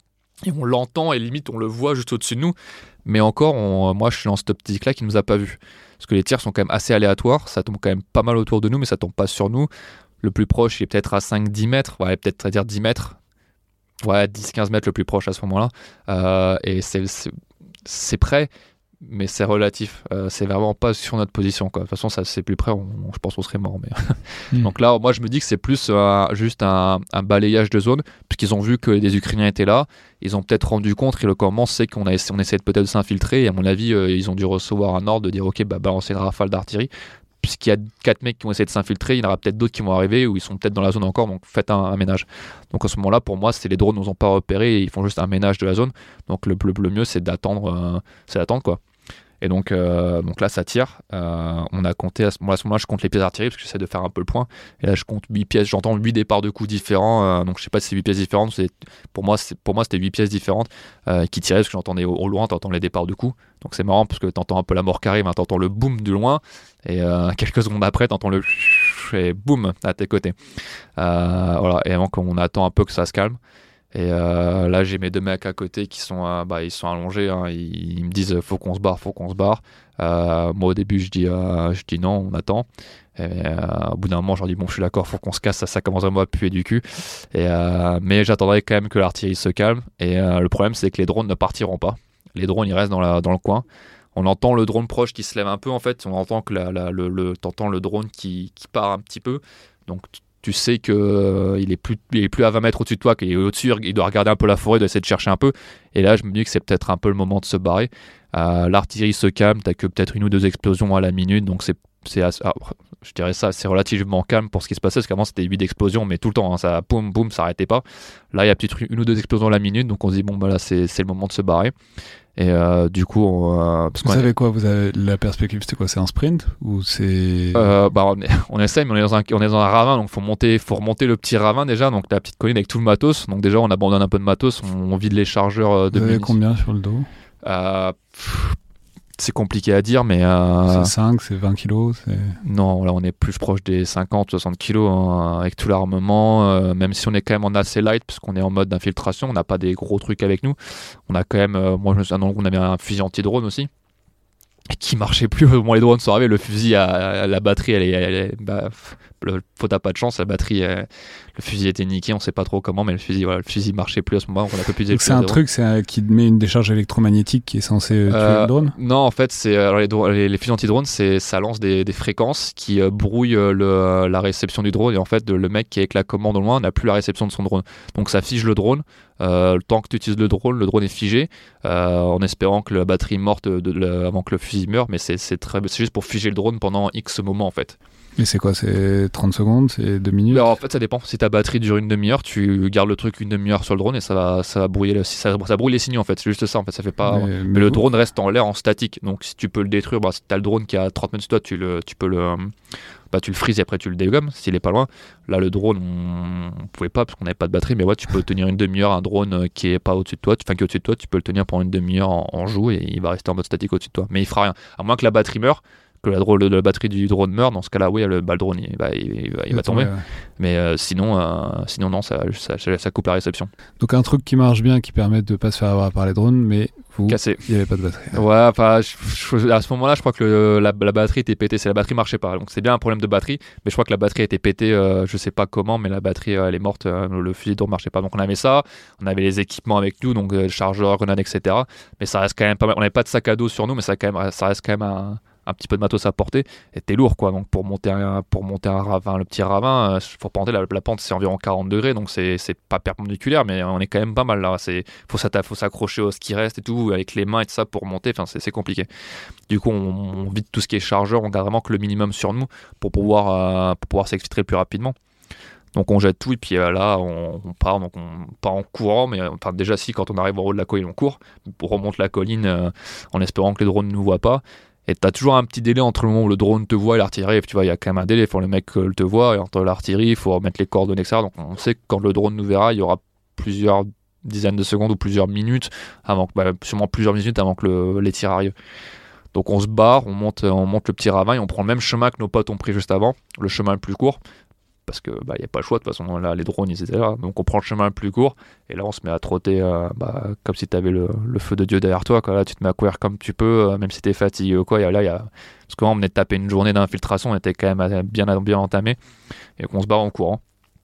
Et on l'entend et limite on le voit juste au-dessus de nous. Mais encore, on, moi je suis dans cette optique-là qui ne nous a pas vus. Parce que les tirs sont quand même assez aléatoires. Ça tombe quand même pas mal autour de nous, mais ça tombe pas sur nous. Le plus proche il est peut-être à cinq à dix mètres. Ouais, peut-être à dire dix mètres. Ouais, dix à quinze mètres le plus proche à ce moment-là. Euh, et c'est, c'est, c'est près, mais c'est relatif. Euh, c'est vraiment pas sur notre position, quoi. De toute façon, ça, c'est plus près, on, je pense qu'on serait mort. Mais... mm. Donc là, moi, je me dis que c'est plus euh, juste un, un balayage de zone, puisqu'ils ont vu que des Ukrainiens étaient là. Ils ont peut-être rendu compte que le commandement sait qu'on a, on essayait peut-être de s'infiltrer. Et à mon avis, euh, ils ont dû recevoir un ordre de dire ok, bah, balancez une rafale d'artillerie. Puisqu'il y a quatre mecs qui ont essayé de s'infiltrer, il y en aura peut-être d'autres qui vont arriver ou ils sont peut-être dans la zone encore, donc faites un, un ménage. Donc à ce moment-là, pour moi, c'est les drones ne nous ont pas repérés et ils font juste un ménage de la zone. Donc le, le, le mieux, c'est d'attendre, euh, c'est d'attendre quoi. Et donc, euh, donc là, ça tire. Euh, on a compté, à ce moment-là, je compte les pièces d'artillerie parce que j'essaie de faire un peu le point. Et là, je compte huit pièces, j'entends huit départs de coups différents. Euh, donc je sais pas si c'est huit pièces différentes. C'est, pour, moi, c'est, pour moi, c'était huit pièces différentes euh, qui tiraient parce que j'entendais au, au loin, t'entends les départs de coups. Donc c'est marrant parce que t'entends un peu la mort qui arrive, hein, t'entends le boum du loin. Et euh, quelques secondes après, t'entends le et boum à tes côtés. Euh, voilà. Et avant qu'on attend un peu que ça se calme. Et euh, là j'ai mes deux mecs à côté qui sont euh, bah, ils sont allongés, hein, ils, ils me disent faut qu'on se barre, faut qu'on se barre. Euh, moi au début je dis euh, je dis non, on attend. Et euh, au bout d'un moment je leur dis bon je suis d'accord, faut qu'on se casse, ça, ça commence vraiment à puer du cul. Et euh, mais j'attendrai quand même que l'artillerie se calme. Et euh, le problème c'est que les drones ne partiront pas. Les drones ils restent dans la dans le coin. On entend le drone proche qui se lève un peu en fait. On entend que la, la, le, le t'entends le drone qui qui part un petit peu. Donc tu sais qu'il euh, est, plus, il est plus à vingt mètres au-dessus de toi, qu'il est au-dessus, il doit regarder un peu la forêt, il doit essayer de chercher un peu. Et là, je me dis que c'est peut-être un peu le moment de se barrer. Euh, l'artillerie se calme, t'as que peut-être une ou deux explosions à la minute, donc c'est, c'est assez, ah, je dirais ça, c'est relativement calme pour ce qui se passait, parce qu'avant c'était huit explosions, mais tout le temps, hein, ça boum boum, ça arrêtait pas. Là, il y a peut-être une ou deux explosions à la minute, donc on se dit bon bah là c'est, c'est le moment de se barrer. Et euh, du coup, on, euh, parce vous savez est... quoi, vous avez la perspective, c'était quoi, c'est un sprint ou c'est euh, bah on, on essaye, mais on est dans un, on est dans un ravin, donc faut monter, faut remonter le petit ravin déjà, donc la petite colline avec tout le matos. Donc déjà, on abandonne un peu de matos, on, on vide les chargeurs de. Vous avez munitions. Combien sur le dos? euh, pff, C'est compliqué à dire, mais euh... c'est cinq, c'est vingt kilos, c'est... Non, là on est plus proche des cinquante soixante kilos hein, avec tout l'armement, euh, même si on est quand même en assez light parce qu'on est en mode d'infiltration, on n'a pas des gros trucs avec nous. On a quand même, euh, moi je me souviens, on avait un fusil anti-drone aussi qui marchait plus au moment où les drones sont arrivés. Le fusil, à, à la batterie, elle est, elle est bah, le, faut t'as pas de chance, la batterie, elle, le fusil était niqué, on sait pas trop comment, mais le fusil, voilà, le fusil marchait plus à ce moment-là, on a pas pu utiliser. Donc c'est un truc, c'est un, qui met une décharge électromagnétique qui est censé tuer euh, le drone. Non, en fait, c'est alors les, les, les fusils anti-drones, c'est ça lance des, des fréquences qui euh, brouillent le, la réception du drone et en fait le mec qui est avec la commande au loin n'a plus la réception de son drone. Donc ça fige le drone. Euh, le temps que tu utilises le drone, le drone est figé, euh, en espérant que la batterie morte de, de, de, avant que le fusil meure, mais c'est, c'est, très, c'est juste pour figer le drone pendant X moments en fait. Mais c'est quoi, c'est trente secondes, c'est deux minutes? Alors, en fait ça dépend, si ta batterie dure une demi-heure, tu gardes le truc une demi-heure sur le drone et ça va, ça va brouiller le, ça, ça brouille les signaux en fait, c'est juste ça en fait, ça fait pas... Mais, mais, mais le vous... drone reste en l'air en statique, donc si tu peux le détruire, bah, si tu as le drone qui est à trente mètres de toi, tu, le, tu peux le... Bah, tu le frises et après tu le dégommes s'il est pas loin. Là le drone on, on pouvait pas parce qu'on n'avait pas de batterie, mais ouais tu peux tenir une demi-heure un drone qui est pas au-dessus de toi, enfin qui est au-dessus de toi, tu peux le tenir pendant une demi-heure en, en joue et il va rester en mode statique au-dessus de toi, mais il fera rien à moins que la batterie meure. que la, drôle, la batterie du drone meurt, dans ce cas-là, oui, le, bah, le drone il, bah, il, il va, il va tomber. tomber ouais. Mais euh, sinon, euh, sinon, non, ça, ça, ça coupe la réception. Donc un truc qui marche bien, qui permet de ne pas se faire avoir par les drones, mais vous, cassé. Il n'y avait pas de batterie. Ouais, enfin, je, je, à ce moment-là, je crois que le, la, la batterie était pétée. C'est la batterie marchait pas. Donc c'est bien un problème de batterie, mais je crois que la batterie était pétée. Euh, je sais pas comment, mais la batterie euh, elle est morte. Euh, le fusil de drone marchait pas. Donc on avait ça, on avait les équipements avec nous, donc euh, chargeurs, grenades, et cetera. Mais ça reste quand même pas mal. On n'avait pas de sac à dos sur nous, mais ça, quand même, ça reste quand même un, un petit peu de matos à porter. Et t'es lourd, quoi. Donc pour monter un, pour monter un ravin, le petit ravin, euh, faut penter la, la pente, c'est environ quarante degrés, donc c'est c'est pas perpendiculaire, mais on est quand même pas mal là. C'est faut faut s'accrocher au ce qui reste et tout avec les mains et tout ça pour monter. Enfin c'est c'est compliqué. Du coup on, on vide tout ce qui est chargeur, on garde vraiment que le minimum sur nous pour pouvoir euh, pour pouvoir s'exfiltrer plus rapidement. Donc on jette tout et puis euh, là on, on part donc on part en courant, mais enfin déjà si quand on arrive au haut de la colline on court, on remonte la colline euh, en espérant que les drones ne nous voient pas. Et t'as toujours un petit délai entre le moment où le drone te voit et l'artillerie. Tu vois, il y a quand même un délai. Il faut le mec te voit et entre l'artillerie, il faut remettre les coordonnées, et cetera. Donc on sait que quand le drone nous verra, il y aura plusieurs dizaines de secondes ou plusieurs minutes avant que, bah, sûrement plusieurs minutes avant que le, les tirs arrivent. Donc on se barre, on monte, on monte le petit ravin et on prend le même chemin que nos potes ont pris juste avant, le chemin le plus court. Parce que bah, y a pas le choix, de toute façon là les drones ils étaient là, donc on prend le chemin le plus court et là on se met à trotter euh, bah, comme si tu avais le, le feu de Dieu derrière toi, quoi. Là tu te mets à courir comme tu peux, euh, même si t'es fatigué ou quoi. Y a, là, y a... parce qu'on venait de taper une journée d'infiltration, on était quand même bien, bien entamé et qu'on se barre en courant.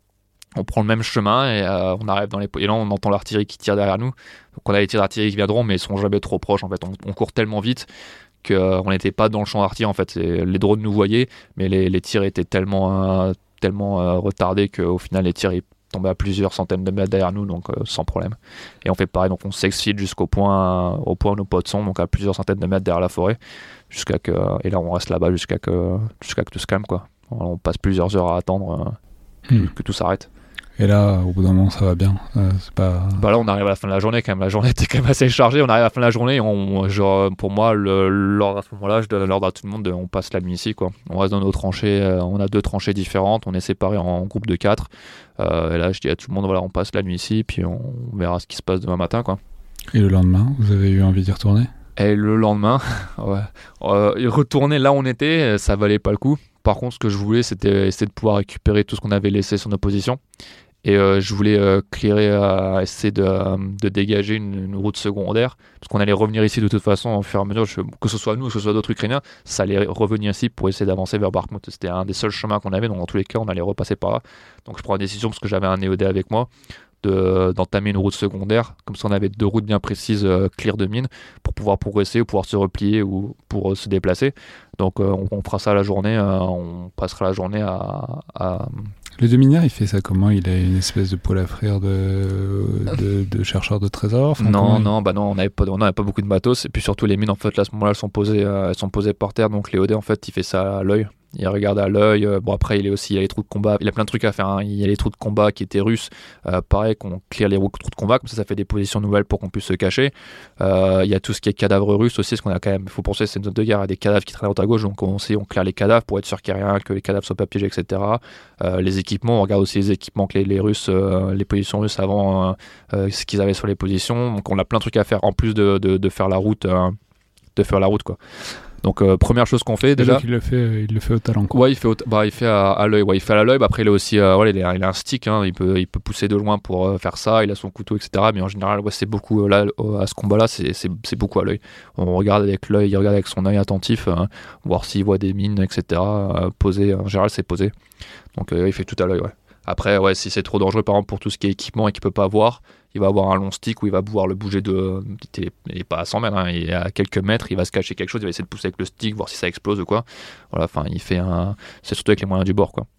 On prend le même chemin et euh, on arrive dans les... et là on entend l'artillerie qui tire derrière nous, donc on a les tirs d'artillerie qui viendront mais ils sont jamais trop proches en fait. On, on court tellement vite qu'on euh, n'était pas dans le champ d'artillerie en fait. Et les drones nous voyaient mais les, les tirs étaient tellement... Euh, tellement euh, retardé qu'au final les tirs ils tombaient à plusieurs centaines de mètres derrière nous, donc euh, sans problème. Et on fait pareil, donc on s'exfile jusqu'au point, euh, au point où nos potes sont, donc à plusieurs centaines de mètres derrière la forêt, jusqu'à que, et là on reste là-bas jusqu'à que, jusqu'à que tout se calme, quoi. On passe plusieurs heures à attendre euh, hmm. que, que tout s'arrête. Et là, au bout d'un moment, ça va bien. Euh, c'est pas... Bah là, on arrive à la fin de la journée quand même. La journée était quand même assez chargée. On arrive à la fin de la journée. On, genre, pour moi, le, l'ordre à ce moment-là, je donne l'ordre à tout le monde. De, on passe la nuit ici, quoi. On reste dans nos tranchées. Euh, on a deux tranchées différentes. On est séparés en groupe de quatre. Euh, et là, je dis à tout le monde, voilà, on passe la nuit ici, puis on, on verra ce qui se passe demain matin, quoi. Et le lendemain, vous avez eu envie d'y retourner ? Et le lendemain, ouais. euh, retourner là où on était, ça valait pas le coup. Par contre, ce que je voulais, c'était essayer de pouvoir récupérer tout ce qu'on avait laissé sur nos positions. Et euh, je voulais euh, clearer, euh, essayer de, euh, de dégager une, une route secondaire, parce qu'on allait revenir ici de toute façon au fur et à mesure, je, que ce soit nous, que ce soit d'autres Ukrainiens, ça allait revenir ici pour essayer d'avancer vers Bakhmut. C'était un des seuls chemins qu'on avait, donc dans tous les cas, on allait repasser par là. Donc je prends la décision, parce que j'avais un néodé avec moi, de, d'entamer une route secondaire, comme ça on avait deux routes bien précises, euh, clear de mines, pour pouvoir progresser, ou pouvoir se replier, ou pour euh, se déplacer. Donc euh, on, on fera ça la journée, euh, on passera la journée à... à Le démineur, il fait ça comment ? Il a une espèce de poêle à frire de, de, de chercheur de trésors enfin, Non, il... non, bah non, on n'avait pas, on n'avait pas beaucoup de matos. Et puis surtout, les mines, en fait, là, à ce moment-là, elles sont posées, euh, elles sont posées par terre. Donc Léodé, en fait, il fait ça à l'œil. Il regarde à l'œil. Euh, bon, après, il est aussi, il y a les trous de combat. Il a plein de trucs à faire. Hein. Il y a les trous de combat qui étaient russes. Euh, pareil, qu'on clear les trous de combat. Comme ça, ça fait des positions nouvelles pour qu'on puisse se cacher. Euh, il y a tout ce qui est cadavres russes aussi. Parce qu'on a quand même, il faut penser, c'est une zone de guerre. Il y a des cadavres qui traînent à gauche. Donc on sait, on clear les cadavres pour être sûr qu'il n'y a rien, que les cadavres soient pas piégés, et cetera. Euh, les équipements, on regarde aussi les équipements que les, les Russes, euh, les positions russes avant, euh, euh, ce qu'ils avaient sur les positions. Donc on a plein de trucs à faire en plus de, de, de faire la route, euh, de faire la route, quoi. Donc euh, première chose qu'on fait déjà. Donc il le fait, il le fait au talent, quoi. Ouais, il fait, au, bah, il fait à, à l'œil. Ouais, il fait à l'œil. Bah, après il a aussi, euh, ouais, il a, il a un stick. Hein, il peut, il peut pousser de loin pour euh, faire ça. Il a son couteau, et cetera. Mais en général, ouais, c'est beaucoup euh, là à ce combat-là, c'est, c'est, c'est beaucoup à l'œil. On regarde avec l'œil, il regarde avec son œil attentif, euh, voir s'il voit des mines, et cetera. Euh, poser. En général, c'est posé. Donc euh, il fait tout à l'œil. Ouais. Après, ouais, si c'est trop dangereux, par exemple pour tout ce qui est équipement et qu'il peut pas voir, il va avoir un long stick où il va pouvoir le bouger de. Il n'est pas à cent mètres, hein, il est à quelques mètres, il va se cacher quelque chose, il va essayer de pousser avec le stick, voir si ça explose ou quoi. Voilà, enfin, il fait un. C'est surtout avec les moyens du bord, quoi.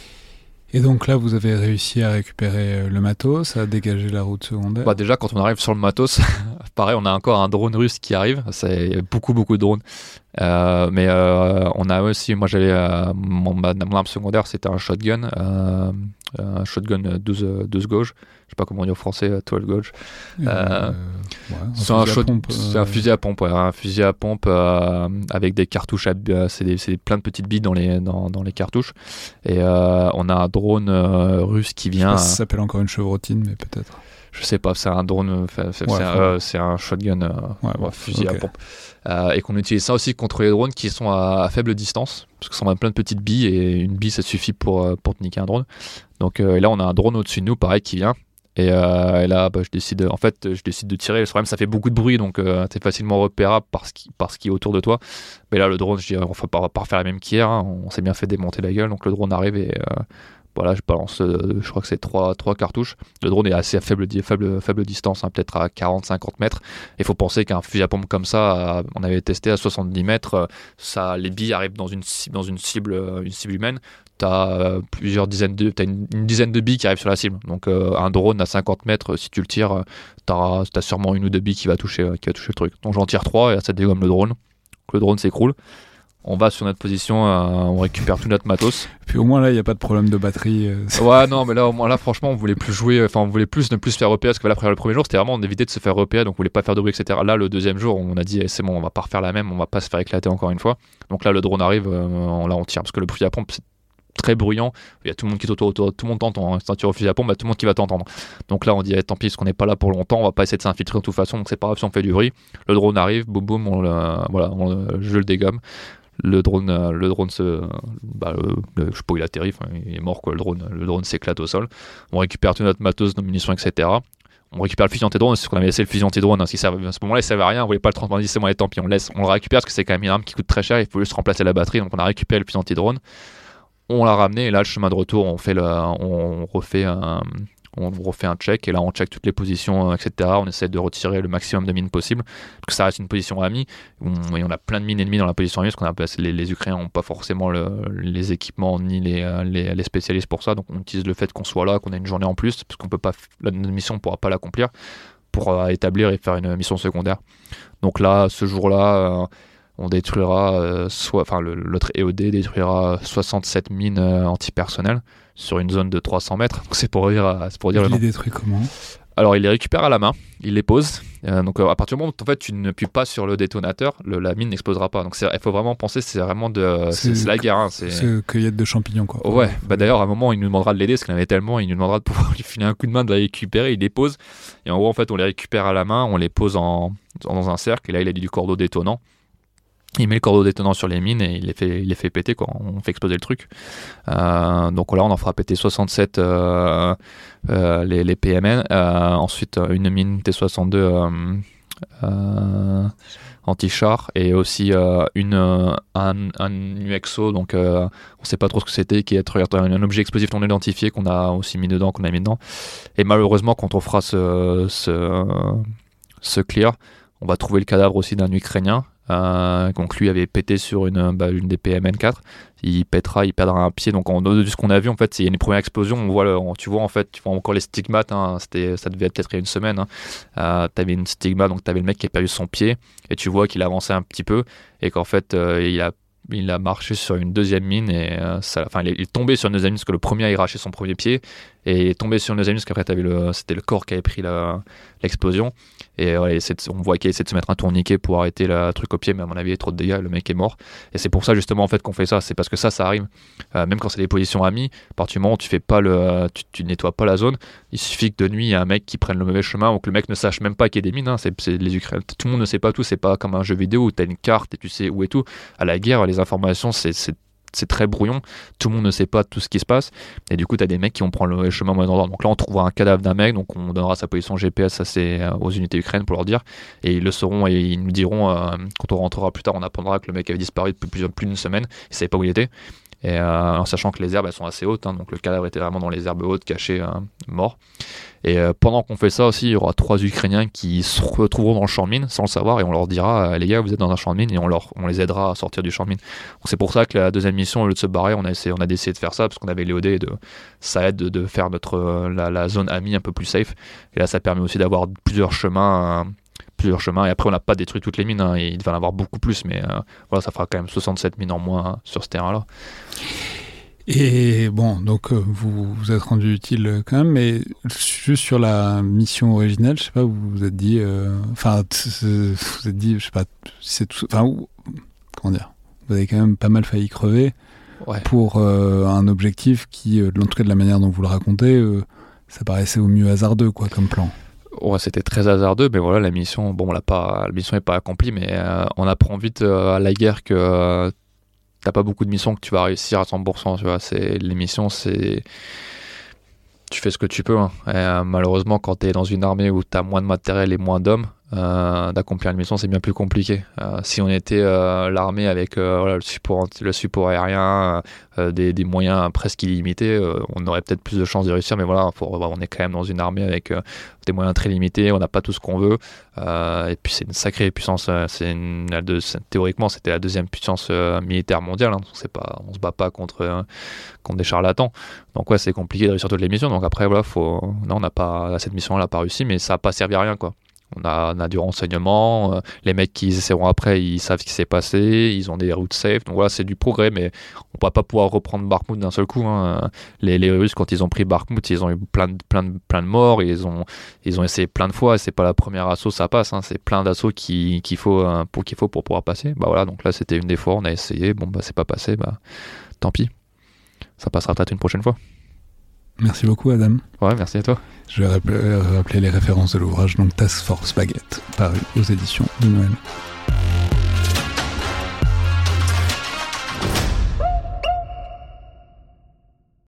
Et donc là, vous avez réussi à récupérer le matos, à dégager la route secondaire ? Bah déjà, quand on arrive sur le matos, pareil, on a encore un drone russe qui arrive. C'est beaucoup, beaucoup de drones. Euh, mais euh, on a aussi, moi j'avais euh, mon, mon arme secondaire, c'était un shotgun, euh, un shotgun douze, douze gauge. Je sais pas comment on dit au français, douze gauge. Euh, euh, ouais, c'est, un shot, pompe, c'est euh... un fusil à pompe, ouais, un fusil à pompe euh, avec des cartouches, à, euh, c'est, des, c'est plein de petites billes dans les, dans, dans les cartouches. Et euh, on a un drone euh, russe qui vient. Je sais pas si ça s'appelle encore une chevrotine, mais peut-être. Je sais pas, c'est un drone, c'est, c'est, ouais, c'est, un, euh, c'est un shotgun, euh, ouais, ouais, fusil okay. à pompe. Euh, et qu'on utilise ça aussi contre les drones qui sont à, à faible distance, parce que ça en a plein de petites billes, et une bille ça suffit pour, pour te niquer un drone. Donc euh, et là on a un drone au-dessus de nous, pareil, qui vient. Et, euh, et là, bah, je décide, en fait, je décide de tirer. Le problème, ça fait beaucoup de bruit, donc euh, t'es facilement repérable par ce, qui, par ce qui est autour de toi. Mais là, le drone, je dis, on va pas, pas refaire la même qu'hier. Hein, on s'est bien fait démonter la gueule, donc le drone arrive et euh, voilà, je balance, euh, je crois que c'est trois cartouches. Le drone est assez à faible, faible, faible distance, hein, peut-être à quarante à cinquante mètres. Il faut penser qu'un fusil à pompe comme ça, euh, on avait testé à soixante-dix mètres, ça, les billes arrivent dans une, dans une cible, une cible humaine. T'as euh, plusieurs dizaines de, t'as une, une dizaine de billes qui arrivent sur la cible. Donc euh, un drone à cinquante mètres, si tu le tires, t'as, t'as sûrement une ou deux billes qui va toucher, euh, qui va toucher le truc. Donc j'en tire trois et là, ça dégomme le drone. Donc, le drone s'écroule. On va sur notre position, euh, on récupère tout notre matos. Puis au moins là, il n'y a pas de problème de batterie. Euh, ouais, non, mais là, au moins, là, franchement, on voulait plus jouer, enfin, on voulait plus ne plus se faire repérer, parce que là, après le premier jour, c'était vraiment d'éviter de se faire repérer, donc on voulait pas faire de bruit, et cetera. Là, le deuxième jour, on a dit, eh, c'est bon, on va pas refaire la même, on va pas se faire éclater encore une fois. Donc là, le drone arrive, euh, on, là, on tire, parce que le fusil à pompe, c'est très bruyant, il y a tout le monde qui est autour, autour tout le monde t'entend, hein. Si tu tires au fusil à pompe, bah, tout le monde qui va t'entendre. Donc là on dit eh, tant pis parce qu'on n'est pas là pour longtemps, on va pas essayer de s'infiltrer de toute façon, donc c'est pas grave si on fait du bruit. Le drone arrive, boum boum, on le, voilà, on, je le dégomme. Le drone, le drone se, bah, le, le, je sais pas où il atterrit, il est mort quoi, le drone, le drone s'éclate au sol. On récupère tout notre matos, nos munitions, et cetera. On récupère le fusil anti-drone, c'est ce qu'on avait laissé le fusil anti-drone, hein, ce qui servait, à ce moment-là il servait à rien, on voulait pas le trente, on dit c'est bon allez tant pis, on le laisse, on le récupère parce que c'est quand même une arme qui coûte très cher, il faut juste remplacer la batterie, donc on a récupéré le fusil anti-drone. On l'a ramené et là le chemin de retour on fait le, on refait un, on refait un check et là on check toutes les positions, et cetera. On essaie de retirer le maximum de mines possible parce que ça reste une position amie, on, et on a plein de mines ennemies dans la position amie parce qu'on a, les, les Ukrainiens n'ont pas forcément le, les équipements ni les, les, les spécialistes pour ça, donc on utilise le fait qu'on soit là, qu'on a une journée en plus parce qu'on peut pas, la mission on pourra pas l'accomplir pour euh, établir et faire une mission secondaire. Donc là ce jour-là euh, on détruira, euh, soit, enfin le, l'autre E O D détruira soixante-sept mines euh, antipersonnelles sur une zone de trois cents mètres. Donc c'est pour dire, c'est pour dire il le les détruit comment ? Alors il les récupère à la main, il les pose. Euh, donc euh, à partir du moment où en fait, tu ne appuies pas sur le détonateur, le, la mine n'explosera pas. Donc il faut vraiment penser, c'est vraiment de, c'est, c'est, c'est la guerre. Hein, c'est... c'est cueillette de champignons quoi. Ouais, bah d'ailleurs à un moment il nous demandera de l'aider parce qu'il en avait tellement, il nous demandera de pouvoir lui filer un coup de main, de les récupérer, il les pose. Et en gros en fait on les récupère à la main, on les pose en, dans un cercle et là il a du cordeau détonnant. Il met le cordeau détonnant sur les mines et il les fait, il les fait péter, quoi. On fait exploser le truc. Euh, donc là, on en fera péter soixante-sept euh, euh, les, les P M N. Euh, ensuite, une mine T soixante-deux euh, euh, anti-char et aussi euh, une, un, un U X O. Donc, euh, on ne sait pas trop ce que c'était, qui est un objet explosif non identifié qu'on a aussi mis dedans, qu'on a mis dedans. Et malheureusement, quand on fera ce, ce, ce clear, on va trouver le cadavre aussi d'un Ukrainien. Euh, donc lui avait pété sur une, bah, une des P M N quatre, il pètera, il perdra un pied. Donc en de ce qu'on a vu en fait, il y a une première explosion, on voit le, on, tu vois en fait, tu vois encore les stigmates, hein, c'était, ça devait être peut-être il y a une semaine, hein. euh, t'avais une stigmate, donc t'avais le mec qui a perdu son pied et tu vois qu'il avançait un petit peu et qu'en fait euh, il a il a marché sur une deuxième mine et euh, ça, enfin il est, il est tombé sur une deuxième mine parce que le premier a arraché son premier pied et il est tombé sur une deuxième mine parce qu'après t'avais le, c'était le corps qui avait pris la, l'explosion et ouais, de, on voit qu'il essaie de se mettre un tourniquet pour arrêter le truc au pied, mais à mon avis il y a trop de dégâts, le mec est mort et c'est pour ça justement en fait qu'on fait ça, c'est parce que ça ça arrive euh, même quand c'est des positions amies, à partir du moment où tu fais pas le, tu, tu nettoies pas la zone, il suffit que de nuit il y a un mec qui prenne le mauvais chemin ou que le mec ne sache même pas qu'il y a des mines, hein. c'est, c'est les Ukrainiens, tout le monde ne sait pas tout, c'est pas comme un jeu vidéo où t'as une carte et tu sais où et tout. À la guerre les informations c'est, c'est c'est très brouillon, tout le monde ne sait pas tout ce qui se passe et du coup t'as des mecs qui vont prendre le chemin au mauvais endroit. Donc là on trouvera un cadavre d'un mec, donc on donnera sa position G P S à ces, aux unités ukrainiennes pour leur dire et ils le sauront et ils nous diront euh, quand on rentrera plus tard, on apprendra que le mec avait disparu depuis plus, plus d'une semaine, il savait pas où il était et euh, en sachant que les herbes elles sont assez hautes, hein, donc le cadavre était vraiment dans les herbes hautes, caché, euh, mort. Et euh, pendant qu'on fait ça aussi, il y aura trois Ukrainiens qui se retrouveront dans le champ de mine sans le savoir et on leur dira euh, les gars vous êtes dans un champ de mine et on, leur, on les aidera à sortir du champ de mine. Donc c'est pour ça que la deuxième mission, au lieu de se barrer, on a essayé, on a décidé de faire ça parce qu'on avait l'E O D et de, ça aide de, de faire notre, euh, la, la zone amie un peu plus safe. Et là ça permet aussi d'avoir plusieurs chemins, euh, plusieurs chemins et après on n'a pas détruit toutes les mines, hein, et il va en avoir beaucoup plus mais euh, voilà, ça fera quand même soixante-sept mines en moins, hein, sur ce terrain-là. Et bon, donc euh, vous vous êtes rendu utile quand même, mais juste sur la mission originelle, je sais pas, vous vous êtes dit, enfin, euh, vous êtes dit, je sais pas, c'est tout, enfin, comment dire, vous avez quand même pas mal failli crever ouais. pour euh, un objectif qui, euh, en tout cas de la manière dont vous le racontez, euh, ça paraissait au mieux hasardeux, quoi, comme plan. Ouais, c'était très hasardeux, mais voilà, la mission, bon, on l'a pas, la mission n'est pas accomplie, mais euh, on apprend vite euh, à la guerre que euh, t'as pas beaucoup de missions que tu vas réussir à cent pour cent, tu vois. C'est, les missions, c'est... Tu fais ce que tu peux, hein. Et, euh, malheureusement, quand t'es dans une armée où t'as moins de matériel et moins d'hommes, euh, d'accomplir une mission, c'est bien plus compliqué. Euh, si on était euh, l'armée avec euh, voilà, le, support, le support aérien, euh, des, des moyens presque illimités, euh, on aurait peut-être plus de chances de réussir, mais voilà, faut, on est quand même dans une armée avec euh, des moyens très limités, on n'a pas tout ce qu'on veut, euh, et puis c'est une sacrée puissance, euh, c'est une, la deux, c'est, théoriquement c'était la deuxième puissance euh, militaire mondiale, hein, c'est pas, on se bat pas contre, euh, contre des charlatans, donc ouais, c'est compliqué de réussir toutes les missions, donc après voilà, faut, non, on n'a pas, cette mission on n'a pas réussi, mais ça n'a pas servi à rien, quoi. On a, on a du renseignement, euh, les mecs qui essaieront après, ils savent ce qui s'est passé, ils ont des routes safe, donc voilà, c'est du progrès, mais on ne va pas pouvoir reprendre Bakhmout d'un seul coup, hein. Les, les Russes, quand ils ont pris Bakhmout, ils ont eu plein de, plein de, plein de morts, ils ont, ils ont essayé plein de fois, et c'est pas la première assaut, ça passe, hein. C'est plein d'assauts qui, qu'il faut, euh, pour, qu'il faut pour pouvoir passer. Bah voilà, donc là c'était une des fois, on a essayé, bon bah c'est pas passé, bah tant pis, ça passera peut-être une prochaine fois. Merci beaucoup, Adam. Ouais, merci à toi. Je vais rappeler, rappeler les références de l'ouvrage, donc Task Force Baguette, paru aux éditions de Noël.